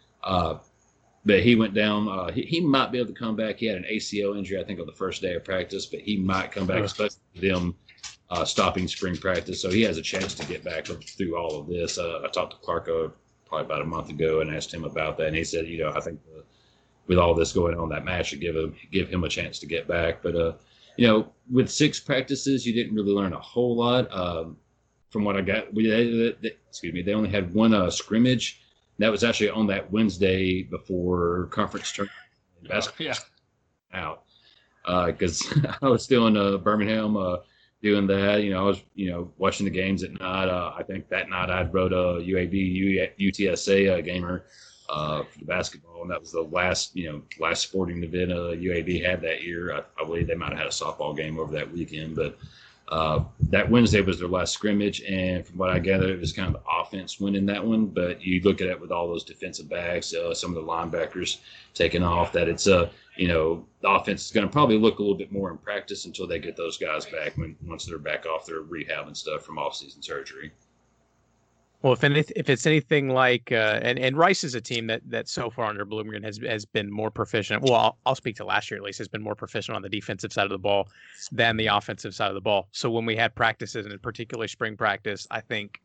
he went down. He might be able to come back. He had an ACL injury, I think, on the first day of practice, but he might come back, especially with them stopping spring practice. So he has a chance to get back through all of this. I talked to Clark probably about a month ago and asked him about that, and he said, I think with all this going on, that match should give him a chance to get back. But with 6 practices, you didn't really learn a whole lot. From what I got, they only had 1 scrimmage. That was actually on that Wednesday before conference tournament basketball out, because I was still in Birmingham doing that. I was watching the games at night. I think that night I wrote a UAB UTSA gamer for the basketball, and that was the last sporting event UAB had that year. I believe they might have had a softball game over that weekend, but that Wednesday was their last scrimmage, and from what I gather, it was kind of the offense winning that one. But you look at it with all those defensive backs, some of the linebackers taking off, that it's the offense is going to probably look a little bit more in practice until they get those guys back once they're back off their rehab and stuff from off-season surgery. Well, if it's anything like, and Rice is a team that so far under Bloomgren has been more proficient. Well, I'll speak to last year at least, has been more proficient on the defensive side of the ball than the offensive side of the ball. So when we had practices, and particularly spring practice, I think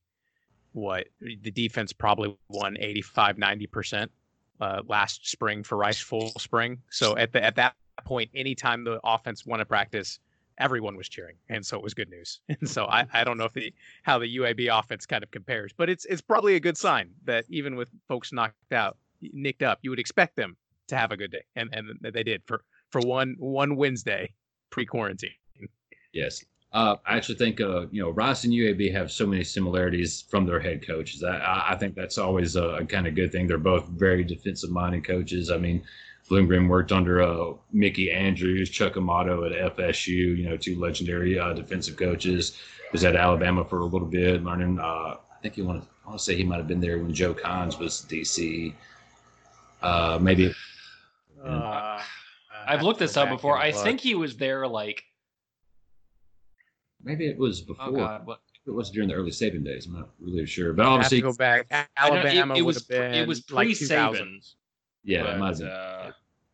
the defense probably won 85-90% last spring for Rice full spring. So at that point, anytime the offense won a practice, everyone was cheering, and so it was good news. And so I don't know how the UAB offense kind of compares, but it's probably a good sign that even with folks nicked up, you would expect them to have a good day, and they did for one Wednesday pre-quarantine. Yes, I actually think Rice and UAB have so many similarities from their head coaches. I think that's always a kind of good thing. They're both very defensive-minded coaches. Bloomgren worked under Mickey Andrews, Chuck Amato at FSU, 2 legendary defensive coaches. Was at Alabama for a little bit, learning. I think I want to say he might have been there when Joe Cons was DC. Maybe. I've looked this up before. I think he was there maybe it was before. Oh God, what? It was during the early Saban days. I'm not really sure, but obviously go back. Alabama it would have been. It was pre-Saban. Yeah, it might have.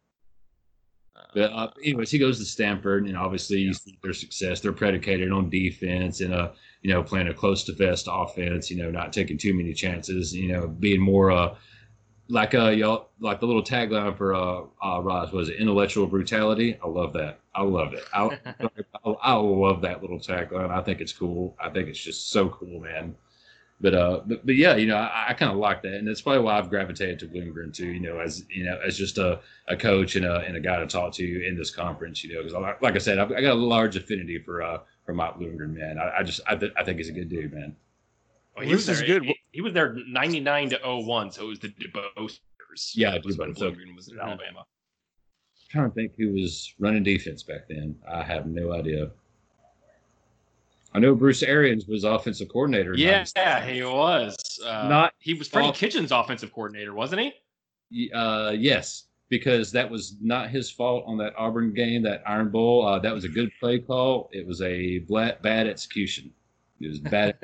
But anyways, he goes to Stanford, and obviously you see their success. They're predicated on defense and playing a close to vest offense. Not taking too many chances. Being more like the little tagline for Ross was intellectual brutality. I love that. I love it. I love that little tagline. I think it's cool. I think it's just so cool, man. But yeah, I kind of like that, and that's probably why I've gravitated to Bloomgren too. As just a coach and a guy to talk to in this conference. Because like I said, I got a large affinity for Mike Bloomgren, man. I think he's a good dude, man. Well, he was there. Good. He was there 99 to 01, so it was the DuBose years. Yeah, was when Bloomgren was in Alabama. I'm trying to think who was running defense back then. I have no idea. I know Bruce Arians was offensive coordinator. Yeah, he was. He was Freddie Kitchens' offensive coordinator, wasn't he? Yes, because that was not his fault on that Auburn game, that Iron Bowl. That was a good play call. It was a bad execution. It was bad.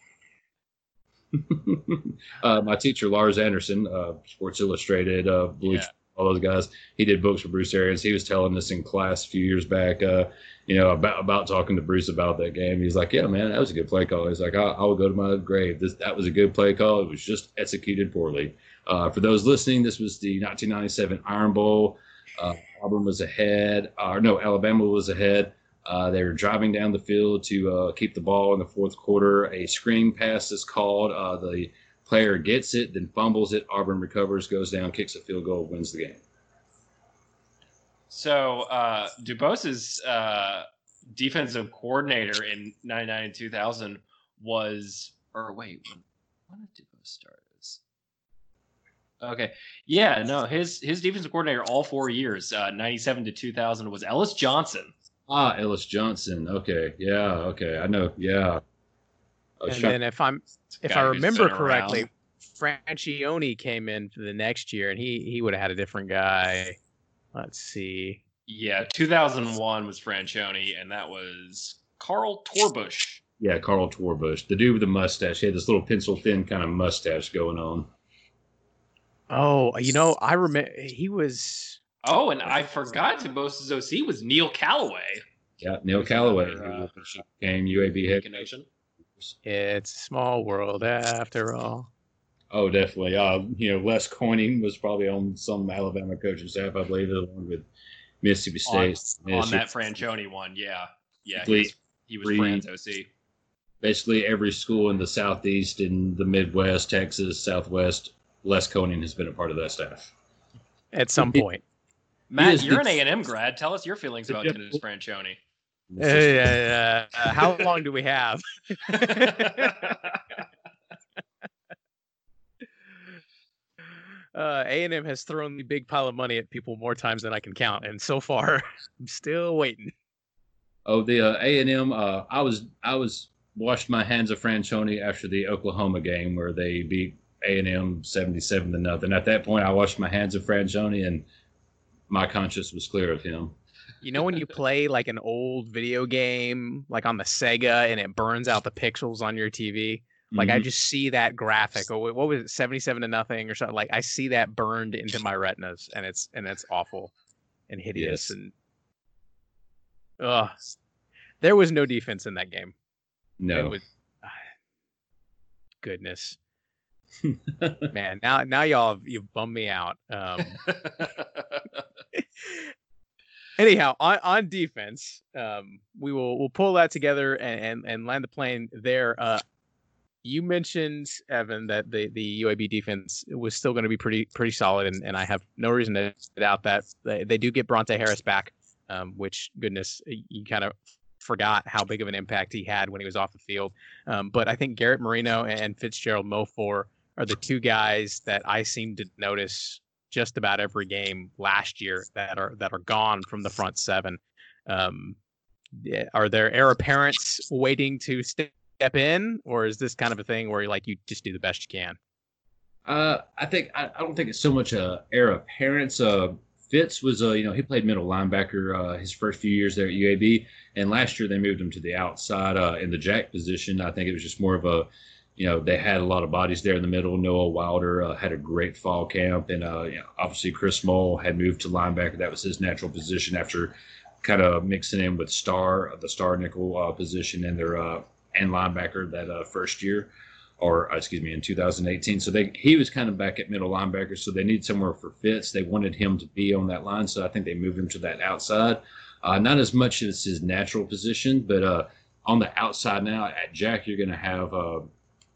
My teacher, Lars Anderson, Sports Illustrated, Bleach, all those guys, he did books for Bruce Arians. He was telling us in class a few years back, about talking to Bruce about that game. He's like, yeah, man, that was a good play call. He's like, I will go to my grave. That was a good play call. It was just executed poorly. For those listening, this was the 1997 Iron Bowl. Auburn was ahead. Alabama was ahead. They were driving down the field to keep the ball in the fourth quarter. A screen pass is called. The player gets it, then fumbles it. Auburn recovers, goes down, kicks a field goal, wins the game. So DuBose's defensive coordinator in 99 and 2000 was, when did DuBose start? Okay, yeah, no, his defensive coordinator all 4 years, 97 to 2000, was Ellis Johnson. Ellis Johnson. Okay, yeah, okay, I know, yeah. Then if I remember correctly, Franchione came in for the next year, and he would have had a different guy. Let's see. Yeah, 2001 was Franchione, and that was Carl Torbush. Yeah, Carl Torbush, the dude with the mustache. He had this little pencil-thin kind of mustache going on. Oh, I remember he was. Oh, and I forgot DuBose's OC was Neil Callaway. Yeah, Neil Callaway, who became UAB head coach. It's a small world after all. Oh, definitely. Les Corning was probably on some Alabama coaching staff, I believe, along with Mississippi State. On that Franchione one, yeah. He was Fran's OC. Basically, every school in the Southeast, in the Midwest, Texas, Southwest, Les Corning has been a part of that staff. At some point. Matt, you're an A&M grad. Tell us your feelings about Dennis Franchione. How long do we have? A&M has thrown the big pile of money at people more times than I can count, and so far, I'm still waiting. Oh, the A&M. I was washed my hands of Franchione after the Oklahoma game where they beat A&M 77-0. At that point, I washed my hands of Franchione, and my conscience was clear of him. When you play like an old video game, like on the Sega, and it burns out the pixels on your TV? Like, I just see that graphic. Oh, what was it, 77-0 or something? Like, I see that burned into my retinas, and it's awful and hideous. Yes. And there was no defense in that game. No. Goodness. Man, now you've bummed me out. Anyhow, on defense, we'll pull that together and land the plane there. You mentioned, Evan, that the UAB defense was still going to be pretty solid, and I have no reason to doubt that. They do get Bronte Harris back, which, goodness, you kind of forgot how big of an impact he had when he was off the field. But I think Garrett Marino and Fitzgerald Mofor are the two guys that I seem to notice just about every game last year that are gone from the front seven. Are there heir apparents waiting to step in, or is this kind of a thing where you just do the best you can? I don't think it's so much a heir apparent. Fitz was he played middle linebacker his first few years there at UAB, and last year they moved him to the outside in the jack position. I think it was just more of a they had a lot of bodies there in the middle. Noah Wilder had a great fall camp, and obviously Chris Moll had moved to linebacker. That was his natural position after kind of mixing in with the star nickel position in their and linebacker that first year, in 2018. So he was kind of back at middle linebacker, so they need somewhere for Fitz. They wanted him to be on that line, so I think they moved him to that outside. Not as much as his natural position, but on the outside now at Jack, you're going to have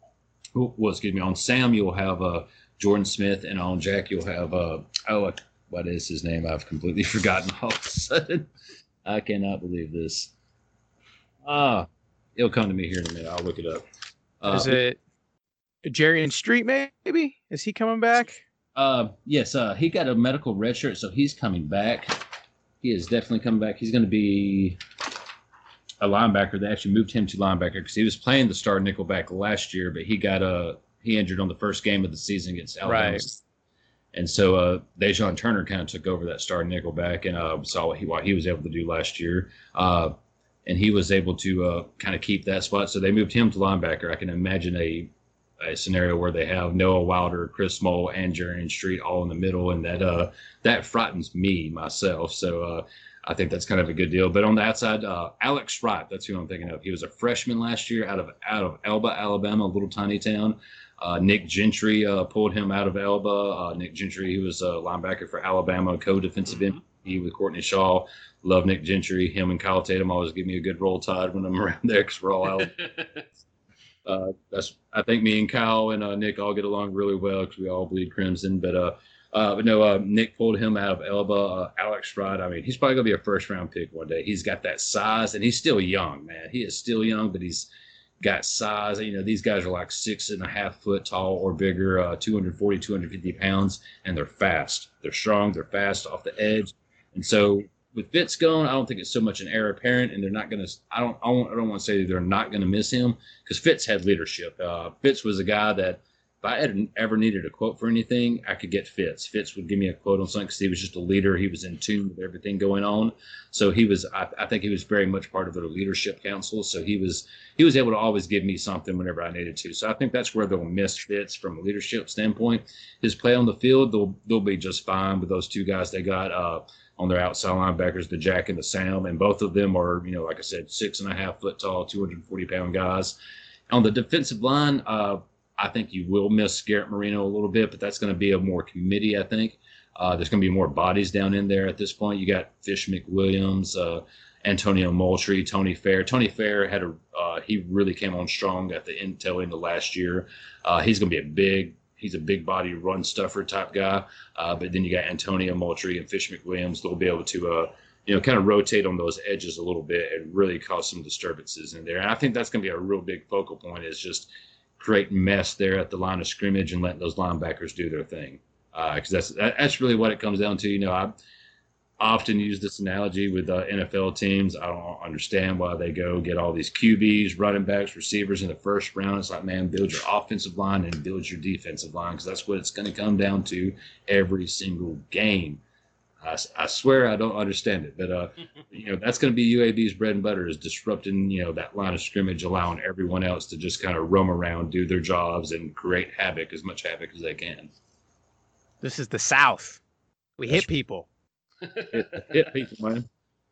excuse me, on Sam you'll have Jordan Smith, and on Jack you'll have what is his name? I've completely forgotten all of a sudden. I cannot believe this. It'll come to me here in a minute. I'll look it up. Is it Jarian Street? Maybe is he coming back? Yes. He got a medical red shirt, so he's coming back. He is definitely coming back. He's going to be a linebacker. They actually moved him to linebacker because he was playing the star nickelback last year, but he got he injured on the first game of the season against Alabama. Right. And so Dejon Turner kind of took over that star nickelback and saw what he was able to do last year. And he was able to kind of keep that spot. So they moved him to linebacker. I can imagine a scenario where they have Noah Wilder, Chris Moll, and Jarian Street all in the middle, and that frightens me myself. So I think that's kind of a good deal. But on the outside, Alex Wright, that's who I'm thinking of. He was a freshman last year out of Elba, Alabama, a little tiny town. Nick Gentry pulled him out of Elba. Nick Gentry, he was a linebacker for Alabama, co-defensive MVP with Courtney Shaw. Love Nick Gentry. Him and Kyle Tatum always give me a good roll tide when I'm around there because we're all out. I think me and Kyle and Nick all get along really well because we all bleed crimson. But no, Nick pulled him out of Elba. Alex Wright, I mean, he's probably going to be a first-round pick one day. He's got that size, and he's still young, man. He is still young, but he's got size. You know, these guys are like 6.5 foot tall or bigger, 240, 250 pounds, and they're fast. They're strong. They're fast off the edge. And so with Fitz gone, I don't think it's so much an heir apparent, and they're not going to. I don't want to say they're not going to miss him because Fitz had leadership. Fitz was a guy that if I had ever needed a quote for anything, I could get Fitz. Fitz would give me a quote on something because he was just a leader. He was in tune with everything going on. So he was. I think he was very much part of the leadership council. So he was able to always give me something whenever I needed to. So I think that's where they'll miss Fitz from a leadership standpoint. His play on the field, they'll be just fine with those two guys they got. On their outside linebackers, the Jack and the Sam, and both of them are, you know, like I said, 6.5 foot tall, 240 pound guys. On the defensive line, I think you will miss Garrett Marino a little bit, but that's going to be a more committee, I think. There's going to be more bodies down in there at this point. You got Fish McWilliams, Antonio Moultrie, Tony Fair. Tony Fair had he really came on strong at the tail end of last year. He's going to be he's a big body run stuffer type guy. But then you got Antonio Moultrie and Fish McWilliams. They'll be able to, kind of rotate on those edges a little bit and really cause some disturbances in there. And I think that's going to be a real big focal point is just creating mess there at the line of scrimmage and letting those linebackers do their thing. Because that's really what it comes down to. You know, I often use this analogy with NFL teams. I don't understand why they go get all these QBs, running backs, receivers in the first round. It's like, man, build your offensive line and build your defensive line because that's what it's going to come down to every single game. I swear I don't understand it, but that's going to be UAB's bread and butter is disrupting that line of scrimmage, allowing everyone else to just kind of roam around, do their jobs, and create as much havoc as they can. This is the South. We hit people. Hit people, man.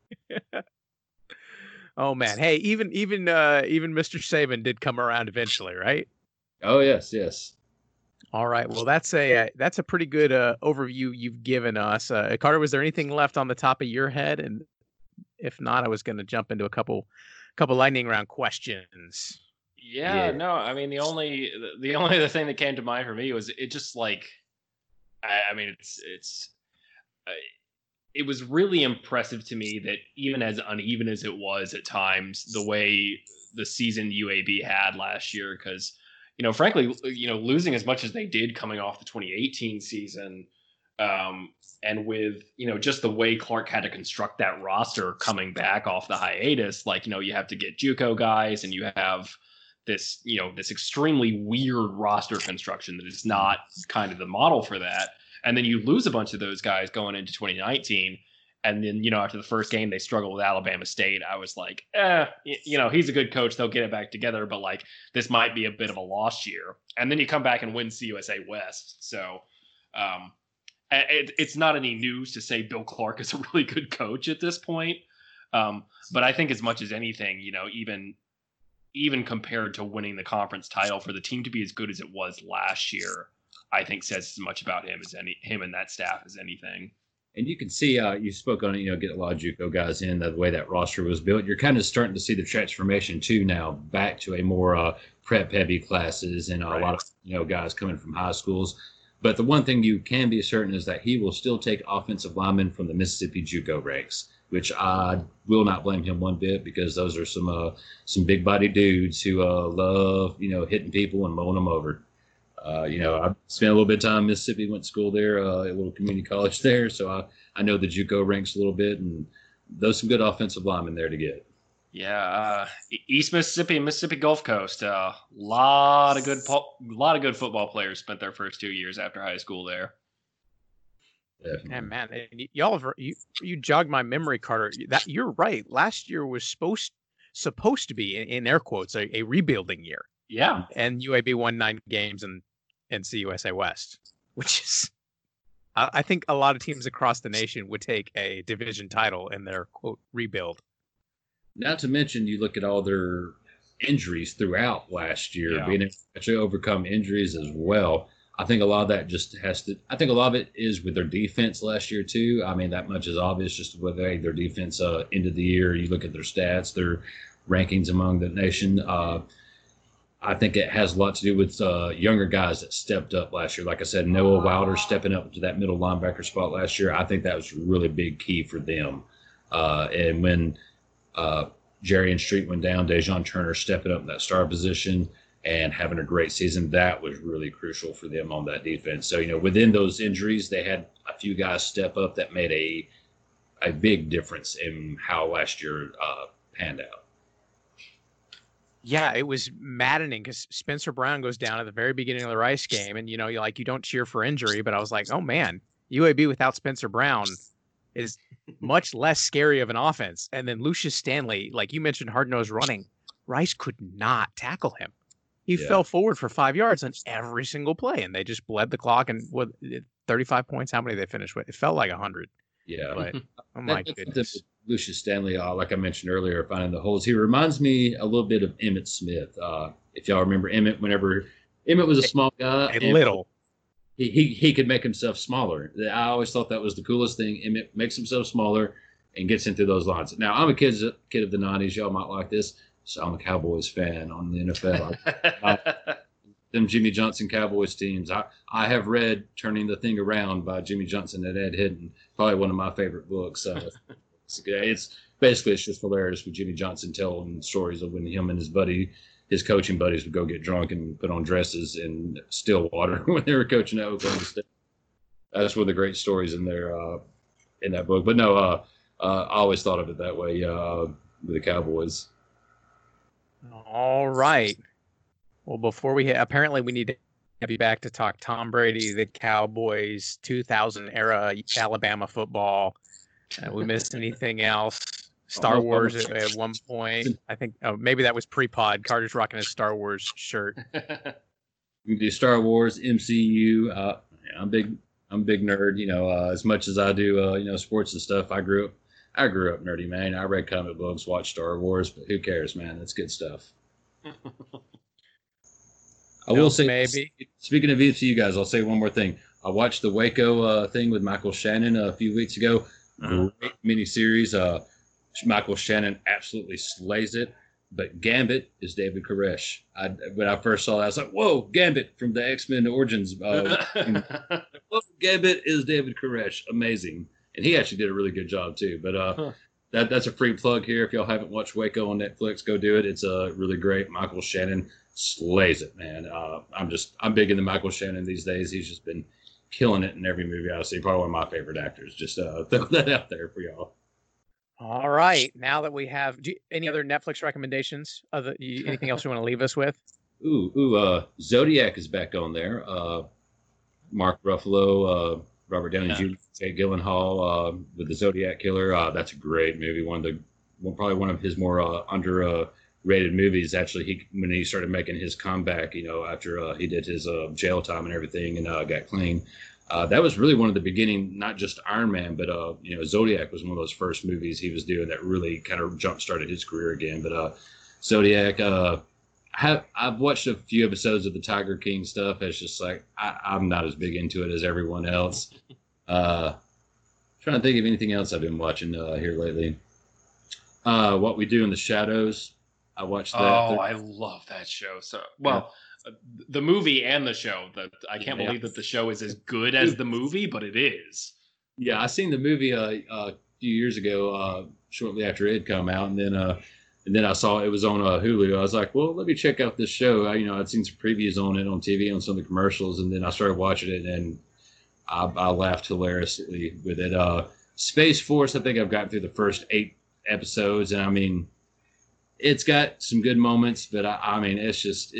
Oh man, hey, even Mr. Saban did come around eventually, right? Oh yes. All right, well that's a pretty good overview you've given us. Carter, was there anything left on the top of your head? And if not, I was going to jump into a couple lightning round questions. Yeah, no, I mean the only other thing that came to mind for me was it just like, I mean it was really impressive to me that even as uneven as it was at times, the way the season UAB had last year, because, frankly, losing as much as they did coming off the 2018 season, and with, just the way Clark had to construct that roster coming back off the hiatus, like, you have to get JUCO guys and you have this, this extremely weird roster construction that is not kind of the model for that. And then you lose a bunch of those guys going into 2019. And then, after the first game, they struggled with Alabama State. I was like, he's a good coach. They'll get it back together. But, like, this might be a bit of a lost year. And then you come back and win CUSA West. So it's not any news to say Bill Clark is a really good coach at this point. But I think as much as anything, even compared to winning the conference title, for the team to be as good as it was last year, I think says as much about him and that staff as anything. And you can see, you spoke on it, get a lot of JUCO guys in, the way that roster was built. You're kind of starting to see the transformation, too, now back to a more prep heavy classes and a lot of guys coming from high schools. But the one thing you can be certain is that he will still take offensive linemen from the Mississippi JUCO ranks, which I will not blame him one bit, because those are some big body dudes who love hitting people and mowing them over. I spent a little bit of time in Mississippi, went to school there, a little community college there, so I know the JUCO ranks a little bit, and those some good offensive linemen there to get. Yeah, East Mississippi and Mississippi Gulf Coast. A lot of good football players spent their first 2 years after high school there. Definitely. And man, y'all you jogged my memory, Carter. That you're right. Last year was supposed to be in air quotes a rebuilding year. Yeah, and UAB won 9 games in CUSA West, which is, I think a lot of teams across the nation would take a division title in their quote rebuild. Not to mention, you look at all their injuries throughout last year, being able to actually overcome injuries as well. I think a lot of that I think a lot of it is with their defense last year too. I mean, that much is obvious just with their defense end of the year. You look at their stats, their rankings among the nation. I think it has a lot to do with younger guys that stepped up last year. Like I said, Noah Wilder stepping up to that middle linebacker spot last year. I think that was a really big key for them. And when Jerry Street went down, Dejon Turner stepping up in that star position and having a great season, that was really crucial for them on that defense. So, within those injuries, they had a few guys step up that made a big difference in how last year panned out. Yeah, it was maddening because Spencer Brown goes down at the very beginning of the Rice game, and you don't cheer for injury, but I was like, oh man, UAB without Spencer Brown is much less scary of an offense. And then Lucius Stanley, like you mentioned, hard-nosed running, Rice could not tackle him. He fell forward for 5 yards on every single play, and they just bled the clock. And with 35 points, how many did they finish with? It felt like 100. Yeah. But, oh my goodness. Lucius Stanley, like I mentioned earlier, finding the holes. He reminds me a little bit of Emmitt Smith. If y'all remember Emmitt, whenever Emmitt was a small guy. Little. He could make himself smaller. I always thought that was the coolest thing. Emmitt makes himself smaller and gets into those lines. Now, I'm a kid of the 90s. Y'all might like this. So I'm a Cowboys fan on the NFL. Them Jimmy Johnson Cowboys teams. I have read Turning the Thing Around by Jimmy Johnson and Ed Hinton. Probably one of my favorite books. It's just hilarious with Jimmy Johnson telling stories of when him and his coaching buddies would go get drunk and put on dresses in Stillwater when they were coaching at Oklahoma State. That's one of the great stories in there in that book. But no, I always thought of it that way with the Cowboys. All right. Well, before apparently we need to have you back to talk Tom Brady, the Cowboys, 2000 era Alabama football. We missed anything else? Star Wars at one point. I think maybe that was pre-pod. Carter's rocking his Star Wars shirt. We do Star Wars, MCU. I'm a big nerd. As much as I do, sports and stuff. I grew up nerdy, man. I read comic books, watched Star Wars, but who cares, man? That's good stuff. I will say, maybe. Speaking of MCU guys, I'll say one more thing. I watched the Waco thing with Michael Shannon a few weeks ago. Great miniseries. Michael Shannon absolutely slays it. But Gambit is David Koresh. When I first saw that, I was like, whoa, Gambit from the X-Men Origins. Whoa, Gambit is David Koresh. Amazing. And he actually did a really good job, too. But that's a free plug here. If y'all haven't watched Waco on Netflix, go do it. It's really great. Michael Shannon slays it, man. I'm big into Michael Shannon these days. He's just been killing it in every movie I see. Probably one of my favorite actors. Just throw that out there for y'all. All right. Now that we have any other Netflix recommendations? Anything else you want to leave us with? Zodiac is back on there. Mark Ruffalo, Robert Downey Jr., Jake Gyllenhaal with the Zodiac Killer. That's a great movie. Probably one of his more underrated movies. Actually, when he started making his comeback, after he did his jail time and everything and got clean. That was really one of the beginning, not just Iron Man, but Zodiac was one of those first movies he was doing that really kind of jump started his career again. But Zodiac, I've watched a few episodes of the Tiger King stuff. It's just like I'm not as big into it as everyone else. Trying to think of anything else I've been watching here lately. What We Do in the Shadows. I watched that. Oh, I love that show. So, well, the movie and the show. I can't believe that the show is as good as the movie, but it is. Yeah, I seen the movie a few years ago, shortly after it had come out, and then I saw it was on Hulu. I was like, well, let me check out this show. I'd seen some previews on it on TV on some of the commercials, and then I started watching it, and I laughed hilariously with it. Space Force, I think I've gotten through the first 8 episodes, and I mean, it's got some good moments, but I mean, it's just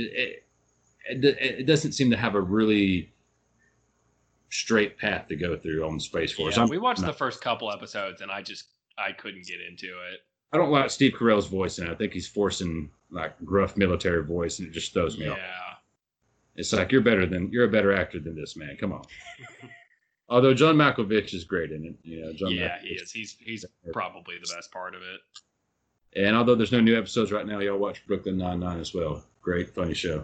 it doesn't seem to have a really straight path to go through on Space Force. Yeah, we watched the first couple episodes, and I couldn't get into it. I don't like Steve Carell's voice in it. I think he's forcing like gruff military voice, and it just throws me off. Yeah, it's like you're a better actor than this man. Come on. Although John Malkovich is great in it, he is. He's probably the best part of it. And although there's no new episodes right now, y'all watch Brooklyn Nine-Nine as well. Great, funny show.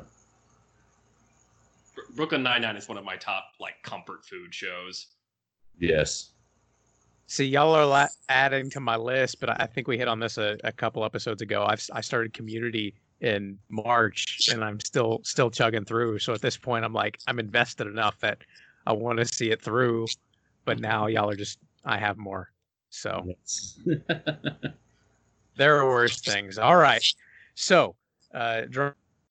Brooklyn Nine-Nine is one of my top comfort food shows. Yes. See, y'all are adding to my list, but I think we hit on this a couple episodes ago. I started Community in March, and I'm still chugging through. So at this point, I'm invested enough that I want to see it through. But now y'all are I have more. So yes. There are worse things. All right. So, drum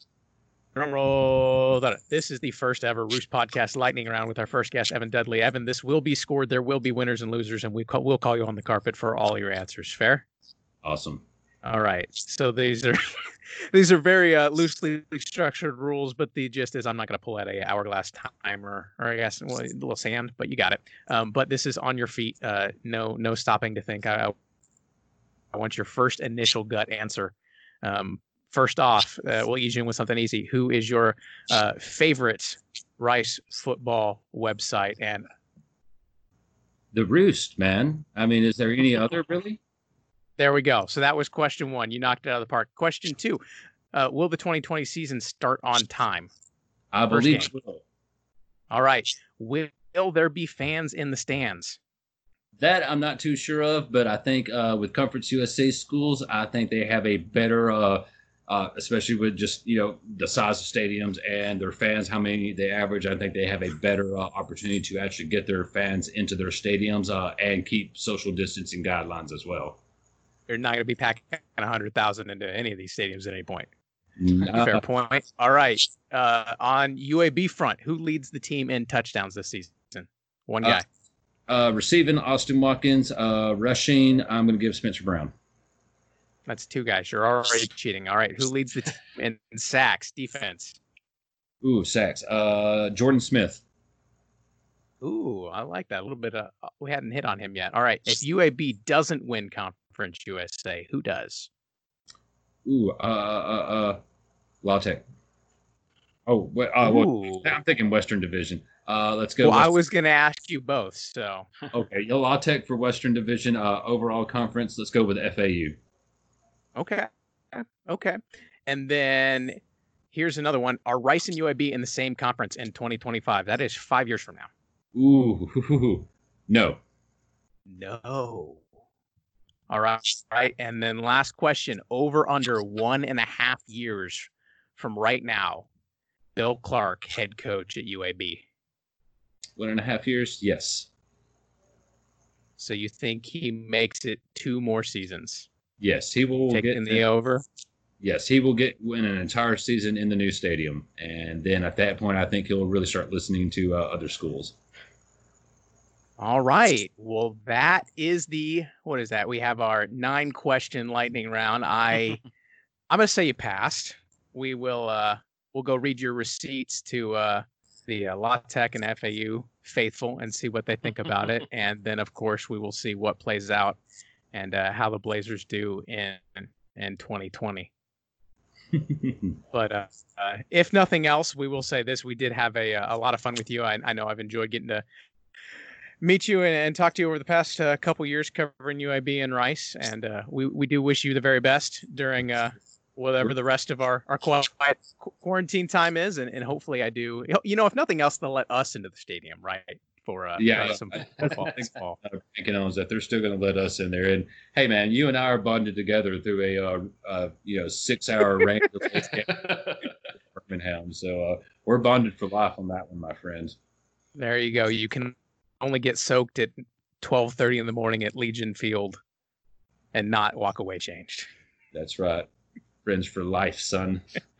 roll. This is the first ever Roost Podcast lightning round with our first guest, Evan Dudley. Evan, this will be scored. There will be winners and losers, and we'll call you on the carpet for all your answers. Fair? Awesome. All right. So these are very loosely structured rules, but the gist is I'm not going to pull out a hourglass timer or I guess a little sand, but you got it. But this is on your feet. No stopping to think. I want your first initial gut answer. First off, we'll ease you in with something easy. Who is your favorite Rice football website? And The Roost, man. I mean, is there any other really? There we go. So that was question 1. You knocked it out of the park. Question 2, will the 2020 season start on time? I believe so. All right. Will there be fans in the stands? That I'm not too sure of, but I think with Conference USA schools, I think they have a better, especially with just the size of stadiums and their fans, how many they average. I think they have a better opportunity to actually get their fans into their stadiums and keep social distancing guidelines as well. You're not going to be packing 100,000 into any of these stadiums at any point. No. Fair point. All right. On UAB front, who leads the team in touchdowns this season? One guy. Receiving, Austin Watkins. Rushing, I'm going to give Spencer Brown. That's 2 guys. You're already cheating. All right. Who leads the team in sacks, defense? Ooh, sacks. Jordan Smith. Ooh, I like that. A little bit. We hadn't hit on him yet. All right. If UAB doesn't win Conference USA, who does? Ooh, La Tech. Oh, well, I'm thinking Western Division. Let's go. Well, I was going to ask you both. So okay, La Tech for Western Division. Overall conference. Let's go with FAU. Okay. And then here's another one. Are Rice and UAB in the same conference in 2025? That is 5 years from now. Ooh, no. All right. And then last question. Over under 1.5 years from right now, Bill Clark, head coach at UAB. 1.5 years? Yes. So you think he makes it 2 more seasons? Yes, he will get in the over. Yes, he will win an entire season in the new stadium, and then at that point, I think he'll really start listening to other schools. All right. Well, that is what is that? We have our 9-question lightning round. I'm gonna say you passed. We'll go read your receipts to the La Tech and FAU faithful and see what they think about it, and then of course we will see what plays out and how the Blazers do in 2020. But if nothing else, we will say this: we did have a lot of fun with you. I know I've enjoyed getting to meet you and talk to you over the past couple years covering UAB and Rice, and we do wish you the very best during whatever the rest of our quiet quarantine time is, and hopefully I do. If nothing else, they'll let us into the stadium, right? for Yeah, some that's football. the thing I'm thinking on is that they're still going to let us in there. And hey, man, you and I are bonded together through a 6-hour range of Birmingham. So we're bonded for life on that one, my friends. There you go. You can only get soaked at 12:30 in the morning at Legion Field and not walk away changed. That's right. Friends for life, son.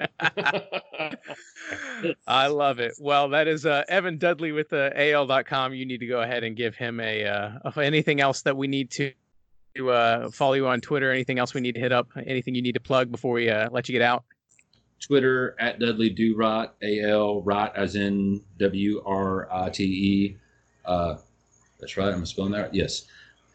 I love it. Well, that is Evan Dudley with AL.com. You need to go ahead and give him anything else that we need to follow you on Twitter. Anything else we need to hit up? Anything you need to plug before we let you get out? Twitter at Dudley Do Rot, AL Rot as in WRITE. That's right. I'm spelling that right. Yes.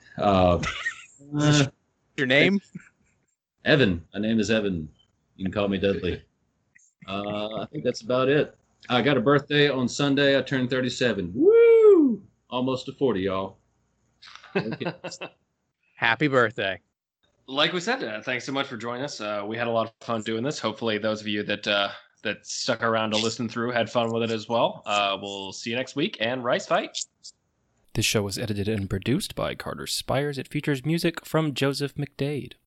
Your name? Evan. My name is Evan. You can call me Dudley. I think that's about it. I got a birthday on Sunday. I turned 37. Woo! Almost to 40, y'all. Okay. Happy birthday. Like we said, thanks so much for joining us. We had a lot of fun doing this. Hopefully those of you that stuck around to listen through had fun with it as well. We'll see you next week, and Rice Fight. This show was edited and produced by Carter Spires. It features music from Joseph McDade.